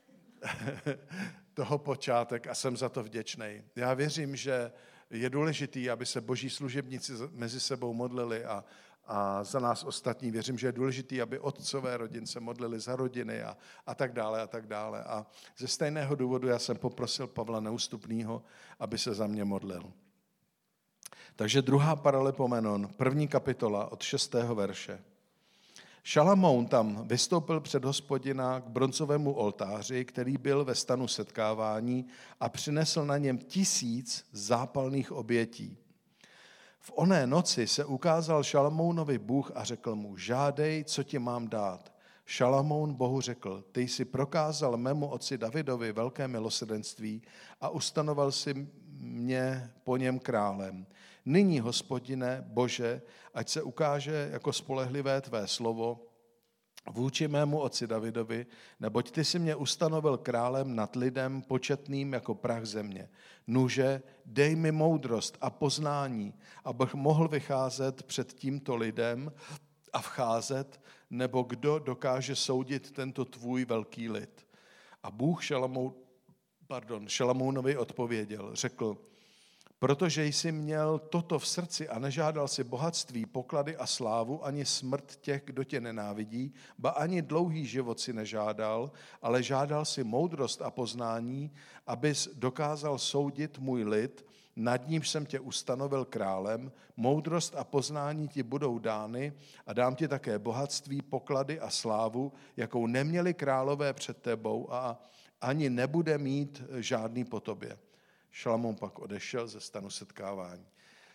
toho počátek a jsem za to vděčný. Já věřím, že je důležitý, aby se boží služebníci mezi sebou modlili a, a za nás ostatní. Věřím, že je důležitý, aby otcové rodin se modlili za rodiny a, a tak dále a tak dále. A ze stejného důvodu já jsem poprosil Pavla Neústupnýho, aby se za mě modlil. Takže druhá Paralipomenon, první kapitola od šestého verše. Šalamoun tam vystoupil před Hospodina k bronzovému oltáři, který byl ve stanu setkávání a přinesl na něm tisíc zápalných obětí. V oné noci se ukázal Šalamounovi Bůh a řekl mu, žádej, co ti mám dát. Šalamoun Bohu řekl, ty jsi prokázal mému otci Davidovi velké milosrdenství a ustanoval si mě po něm králem. Nyní, Hospodine, Bože, ať se ukáže jako spolehlivé tvé slovo vůči mému otci Davidovi, neboť ty jsi mě ustanovil králem nad lidem početným jako prach země. Nuže, dej mi moudrost a poznání, abych mohl vycházet před tímto lidem a vcházet, nebo kdo dokáže soudit tento tvůj velký lid. A Bůh Šalamoun, pardon, Šalamounovi odpověděl, řekl, protože jsi měl toto v srdci a nežádal si bohatství, poklady a slávu, ani smrt těch, kdo tě nenávidí, ba ani dlouhý život si nežádal, ale žádal si moudrost a poznání, abys dokázal soudit můj lid, nad nímž jsem tě ustanovil králem, moudrost a poznání ti budou dány a dám ti také bohatství, poklady a slávu, jakou neměli králové před tebou a ani nebude mít žádný po tobě. Šalamoun pak odešel ze stanu setkávání.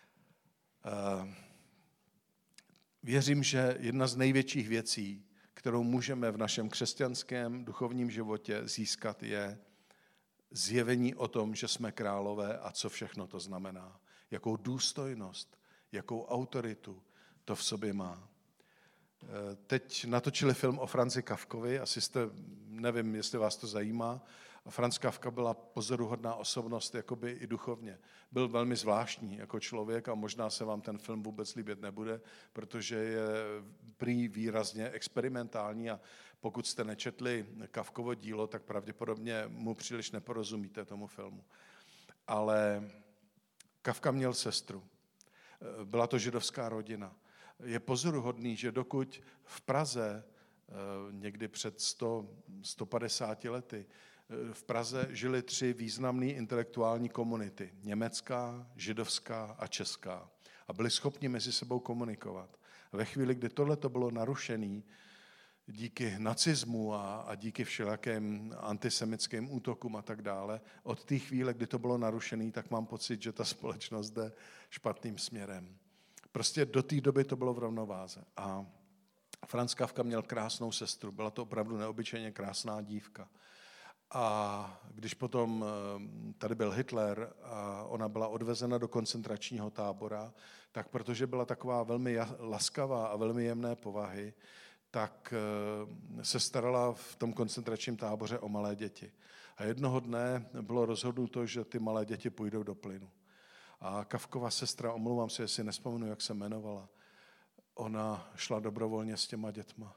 Věřím, že jedna z největších věcí, kterou můžeme v našem křesťanském duchovním životě získat, je zjevení o tom, že jsme králové a co všechno to znamená. Jakou důstojnost, jakou autoritu to v sobě má. Teď natočili film o Franzi Kafkovi, asi jste, nevím, jestli vás to zajímá. Franz Kafka byla pozoruhodná osobnost, jakoby i duchovně. Byl velmi zvláštní jako člověk a možná se vám ten film vůbec líbit nebude, protože je prý výrazně experimentální a pokud jste nečetli Kafkovo dílo, tak pravděpodobně mu příliš neporozumíte tomu filmu. Ale Kafka měl sestru. Byla to židovská rodina. Je pozoruhodný, že dokud v Praze někdy před sto, sto padesáti lety v Praze žily tři významné intelektuální komunity. Německá, židovská a česká. A byli schopni mezi sebou komunikovat. A ve chvíli, kdy tohle to bylo narušené díky nacismu a, a díky všelakým antisemickým útokům a tak dále, od té chvíle, kdy to bylo narušené, tak mám pocit, že ta společnost jde špatným směrem. Prostě do té doby to bylo v rovnováze. A Franz Kafka měl krásnou sestru, byla to opravdu neobyčejně krásná dívka. A když potom tady byl Hitler a ona byla odvezena do koncentračního tábora, tak protože byla taková velmi laskavá a velmi jemné povahy, tak se starala v tom koncentračním táboře o malé děti. A jednoho dne bylo rozhodnuto, že ty malé děti půjdou do plynu. A Kafkova sestra, omlouvám se, jestli nespomenu, jak se jmenovala, ona šla dobrovolně s těma dětma,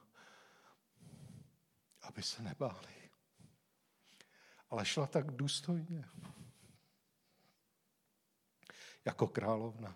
aby se nebáli. Ale šla tak důstojně, jako královna.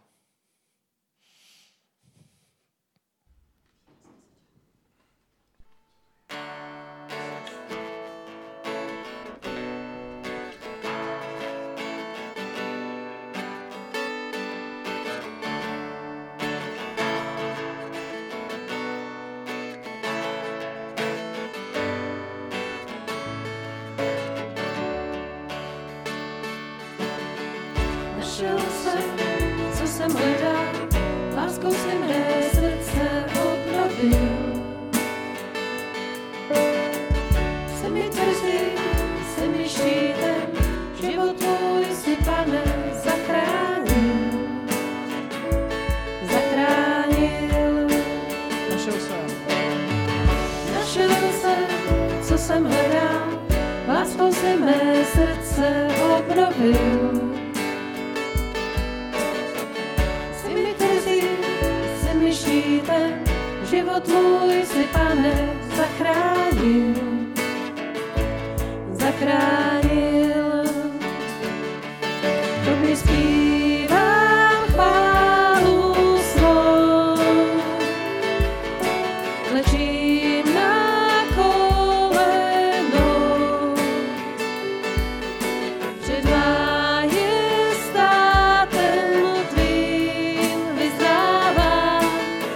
Našel jsem, co jsem hledal, láskou si mé srdce obnovil. Jsi mi tvrdý, jsi mi štítem, život můj si, Pane, zachránil. Zachránil. Našel jsem. Našel jsem, co jsem hledal, láskou si mé srdce obnovil. Štítem, život můj si, Pane, zachránil, zachránil. Tobě zpívám chválu svou, klečím na kolenou, před majestátem tvým vyznávám.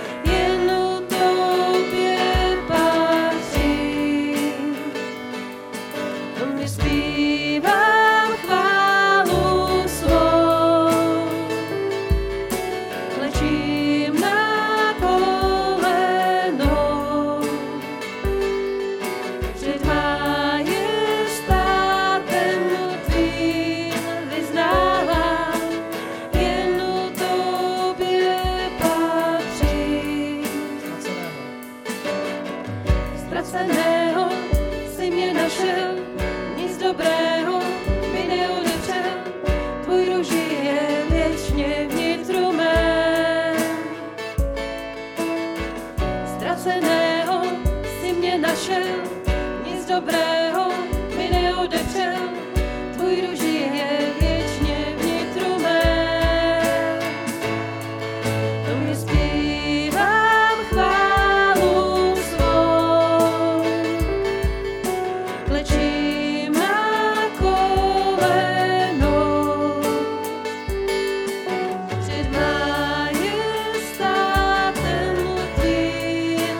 Ztraceného si mě našel, nic dobrého mi neodepřel, tvůj duch žije věčně vnitru mém. Ztraceného si mě našel, nic dobrého mi neodepřel, tvůj duch žije věčně vnitru mém. To mi zpívám chválu svou, klečím na kolenou, před majestátem tvým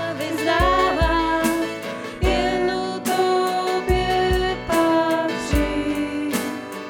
vyznávám, jen tobě patří.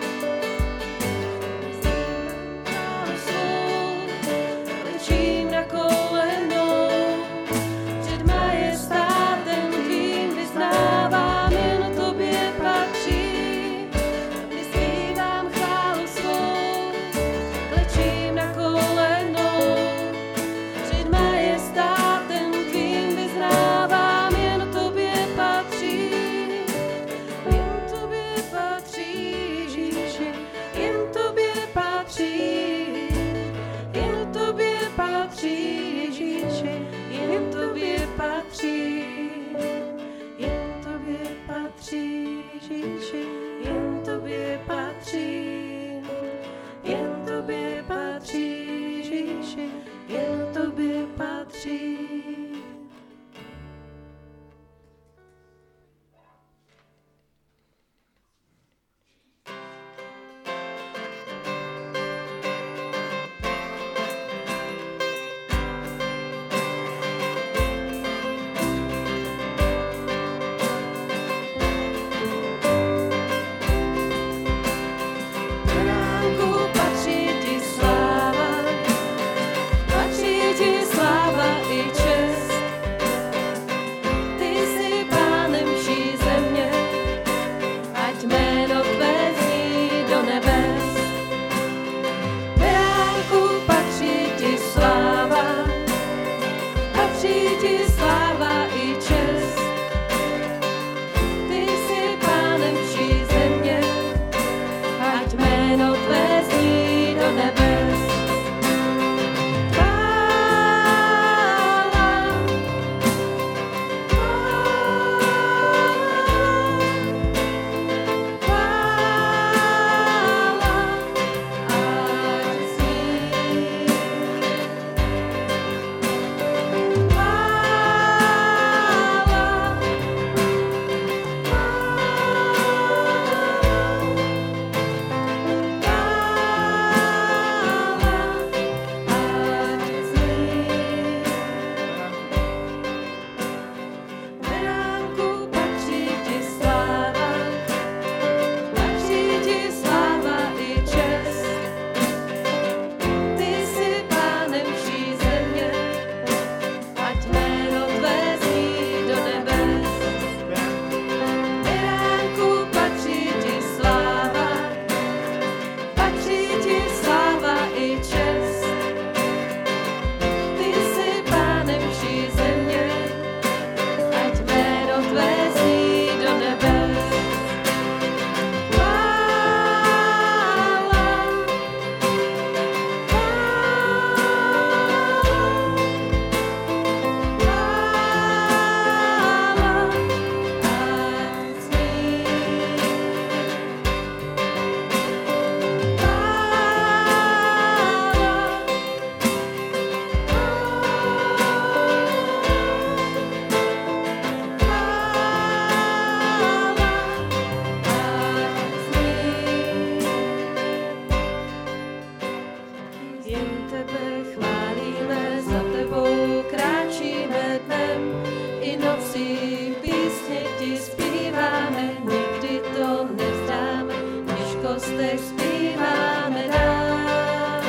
zpíváme, nikdy to nevzdáme, v těžkostech zpíváme dál.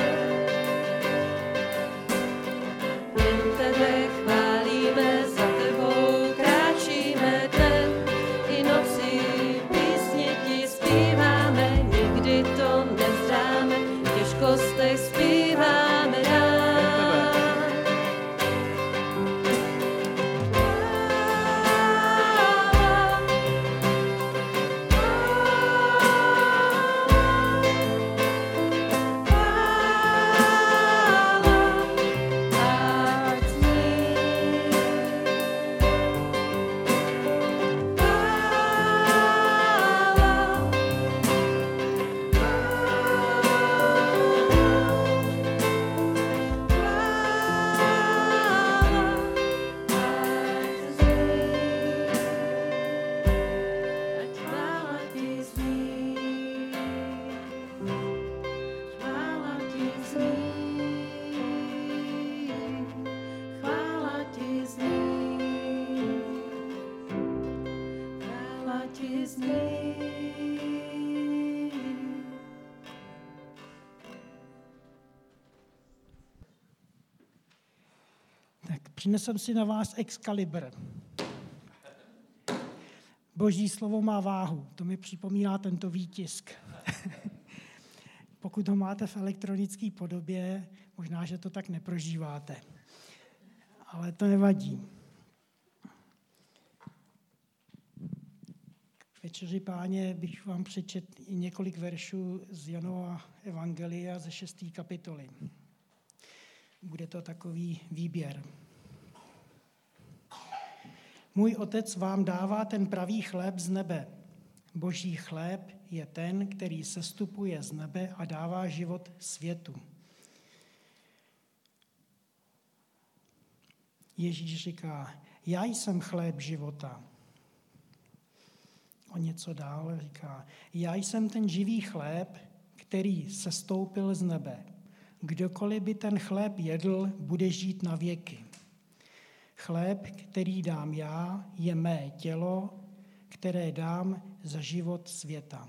Jen tebe chválíme, za tebou kráčíme dnem i nocí, písně ti zpíváme, nikdy to nevzdáme, v těžkostech zpíváme dál. Přinesem si na vás Excalibur. Boží slovo má váhu, to mi připomíná tento výtisk. Pokud ho máte v elektronické podobě, možná, že to tak neprožíváte. Ale to nevadí. K večeři Páně bych vám přečetl i několik veršů z Janova evangelia ze šesté kapitoly. Bude to takový výběr. Můj otec vám dává ten pravý chléb z nebe. Boží chléb je ten, který sestupuje z nebe a dává život světu. Ježíš říká, já jsem chléb života. O něco dál říká, já jsem ten živý chléb, který sestoupil z nebe. Kdokoliv by ten chléb jedl, bude žít na věky. Chléb, který dám já, je mé tělo, které dám za život světa.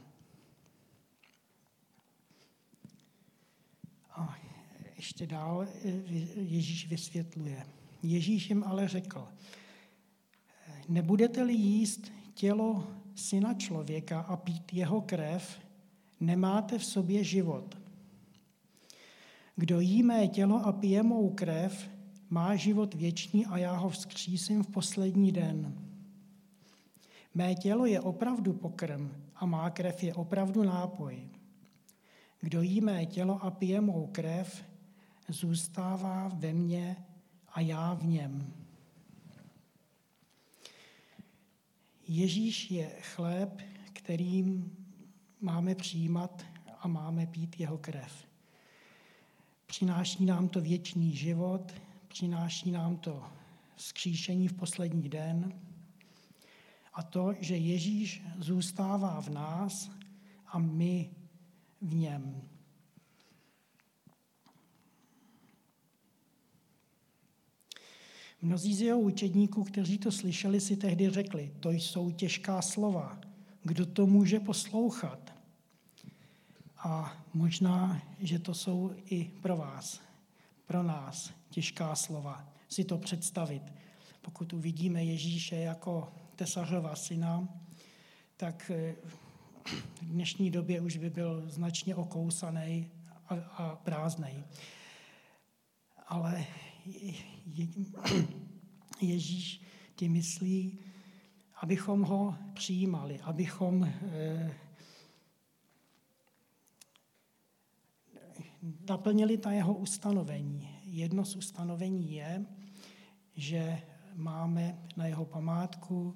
A ještě dál Ježíš vysvětluje. Ježíš jim ale řekl, nebudete-li jíst tělo syna člověka a pít jeho krev, nemáte v sobě život. Kdo jí mé tělo a pije mou krev, má život věčný a já ho vzkřísím v poslední den. Mé tělo je opravdu pokrm a má krev je opravdu nápoj. Kdo jí mé tělo a pije mou krev, zůstává ve mně a já v něm. Ježíš je chléb, kterým máme přijímat a máme pít jeho krev. Přináší nám to věčný život, přináší nám to vzkříšení v poslední den a to, že Ježíš zůstává v nás a my v něm. Mnozí z jeho učedníků, kteří to slyšeli, si tehdy řekli, to jsou těžká slova, kdo to může poslouchat? A možná, že to jsou i pro vás, pro nás těžká slova, si to představit. Pokud uvidíme Ježíše jako Tesařova syna, tak v dnešní době už by byl značně okousaný a, a prázdnej. Ale je, Ježíš ti myslí, abychom ho přijímali, abychom eh, naplnili ta jeho ustanovení. Jedno z ustanovení je, že máme na jeho památku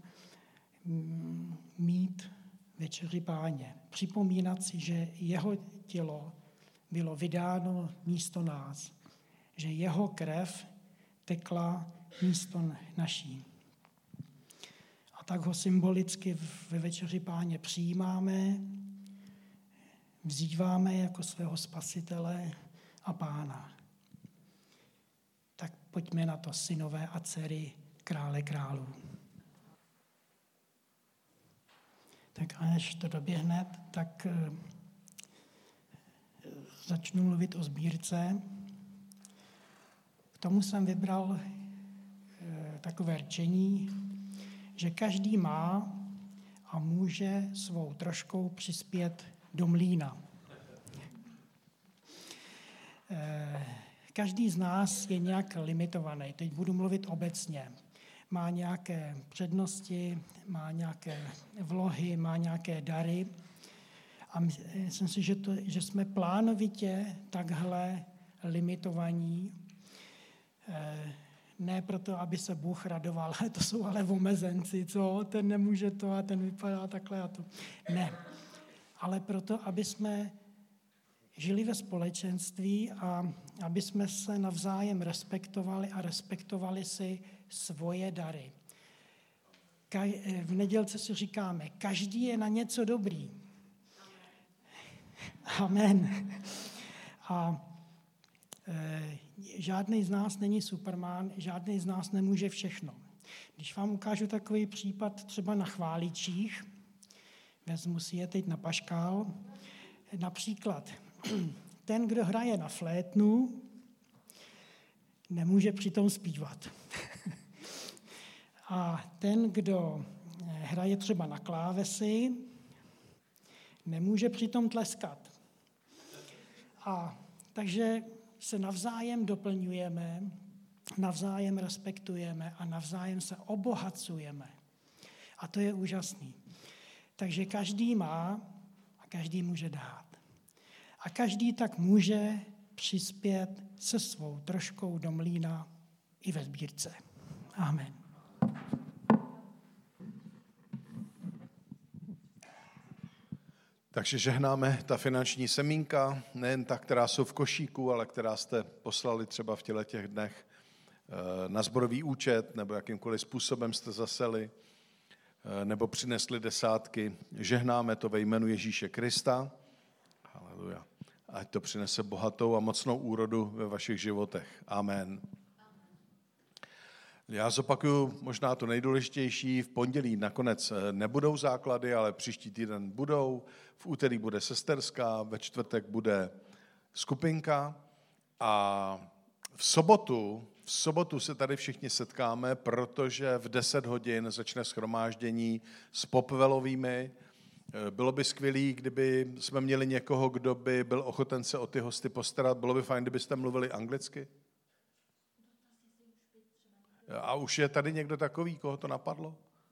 mít večeři Páně. Připomínat si, že jeho tělo bylo vydáno místo nás, že jeho krev tekla místo naší. A tak ho symbolicky ve večeři Páně přijímáme, vzýváme jako svého spasitele a Pána. Tak pojďme na to, synové a dcery krále králů. Tak a než to doběhne, tak eh, začnu mluvit o sbírce. K tomu jsem vybral eh, takové rčení, že každý má a může svou troškou přispět do mlýna. Eh, každý z nás je nějak limitovaný. Teď budu mluvit obecně. Má nějaké přednosti, má nějaké vlohy, má nějaké dary. A myslím si, že, to, že jsme plánovitě takhle limitovaní. Ne proto, aby se Bůh radoval, to jsou ale omezenci, co? Ten nemůže to a ten vypadá takhle a to. Ne. Ale proto, aby jsme žili ve společenství a aby jsme se navzájem respektovali a respektovali si svoje dary. V nedělce si říkáme, každý je na něco dobrý. Amen. A e, žádný z nás není Superman, žádný z nás nemůže všechno. Když vám ukážu takový případ třeba na chváličích, vezmu si je teď na paškál, například ten, kdo hraje na flétnu, nemůže přitom zpívat. A ten, kdo hraje třeba na klávesi, nemůže přitom tleskat. A takže se navzájem doplňujeme, navzájem respektujeme a navzájem se obohacujeme. A to je úžasný. Takže každý má a každý může dát. A každý tak může přispět se svou troškou do mlýna i ve sbírce. Amen. Takže žehnáme ta finanční semínka, nejen ta, která jsou v košíku, ale která jste poslali třeba v těle těch dnech na sborový účet, nebo jakýmkoliv způsobem jste zaseli, nebo přinesli desátky. Žehnáme to ve jménu Ježíše Krista. Haleluja. Ať to přinese bohatou a mocnou úrodu ve vašich životech. Amen. Já zopakuju možná to nejdůležitější. V pondělí nakonec nebudou základy, ale příští týden budou. V úterý bude sesterská, ve čtvrtek bude skupinka a v sobotu, v sobotu se tady všichni setkáme, protože v deset hodin začne shromáždění s popvelovými. Bylo by skvělé, kdyby jsme měli někoho, kdo by byl ochoten se o ty hosty postarat. Bylo by fajn, kdybyste mluvili anglicky. A už je tady někdo takový, koho to napadlo?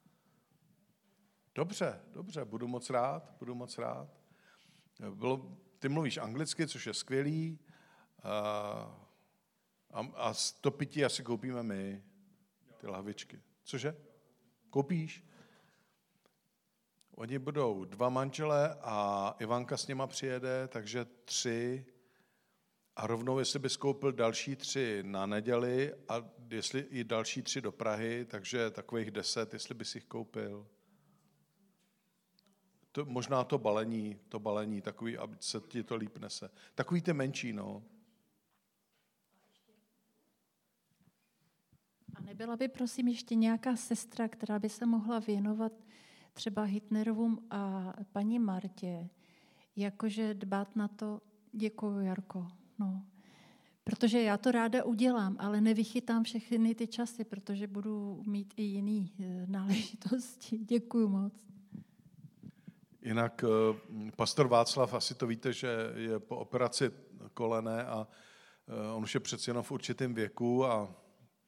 Dobře, dobře, budu moc rád, budu moc rád. Bylo, ty mluvíš anglicky, což je skvělý. A, a to pití asi koupíme my, ty lahvičky. Cože? Koupíš? Oni budou dva manžele a Ivanka s nima přijede, takže tři. A rovnou, jestli bys koupil další tři na neděli a jestli i další tři do Prahy, takže takových deset, jestli bys jich koupil. To, možná to balení, to balení, takový, aby se ti to líp nese. Takový ty menší, no. A nebyla by, prosím, ještě nějaká sestra, která by se mohla věnovat třeba Hitnerovům a paní Martě, jakože dbát na to, děkuju, Jarko, no. Protože já to ráda udělám, ale nevychytám všechny ty časy, protože budu mít i jiný náležitosti. Děkuju moc. Jinak pastor Václav, asi to víte, že je po operaci kolene a on už je přeci jenom v určitém věku a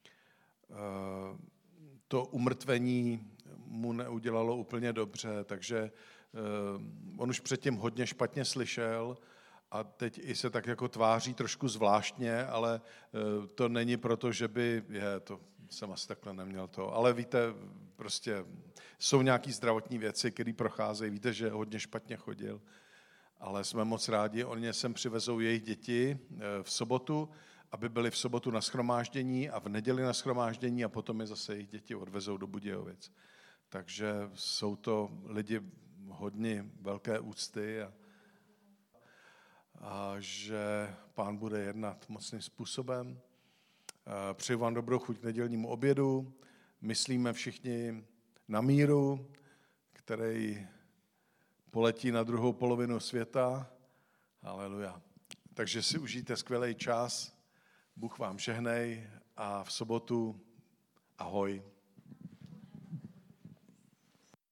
to umrtvení mu neudělalo úplně dobře, takže on už předtím hodně špatně slyšel a teď i se tak jako tváří trošku zvláštně, ale to není proto, že by, je, to jsem asi takhle neměl to, ale víte, prostě jsou nějaké zdravotní věci, které procházejí, víte, že hodně špatně chodil, ale jsme moc rádi, oni sem přivezou jejich děti v sobotu, aby byli v sobotu na shromáždění a v neděli na shromáždění a potom je zase jejich děti odvezou do Budějovic. Takže jsou to lidi hodně velké úcty a, a že Pán bude jednat mocným způsobem. Přeju vám dobrou chuť k nedělnímu obědu. Myslíme všichni na míru, který poletí na druhou polovinu světa. Haleluja. Takže si užijte skvělý čas. Bůh vám žehnej a v sobotu ahoj.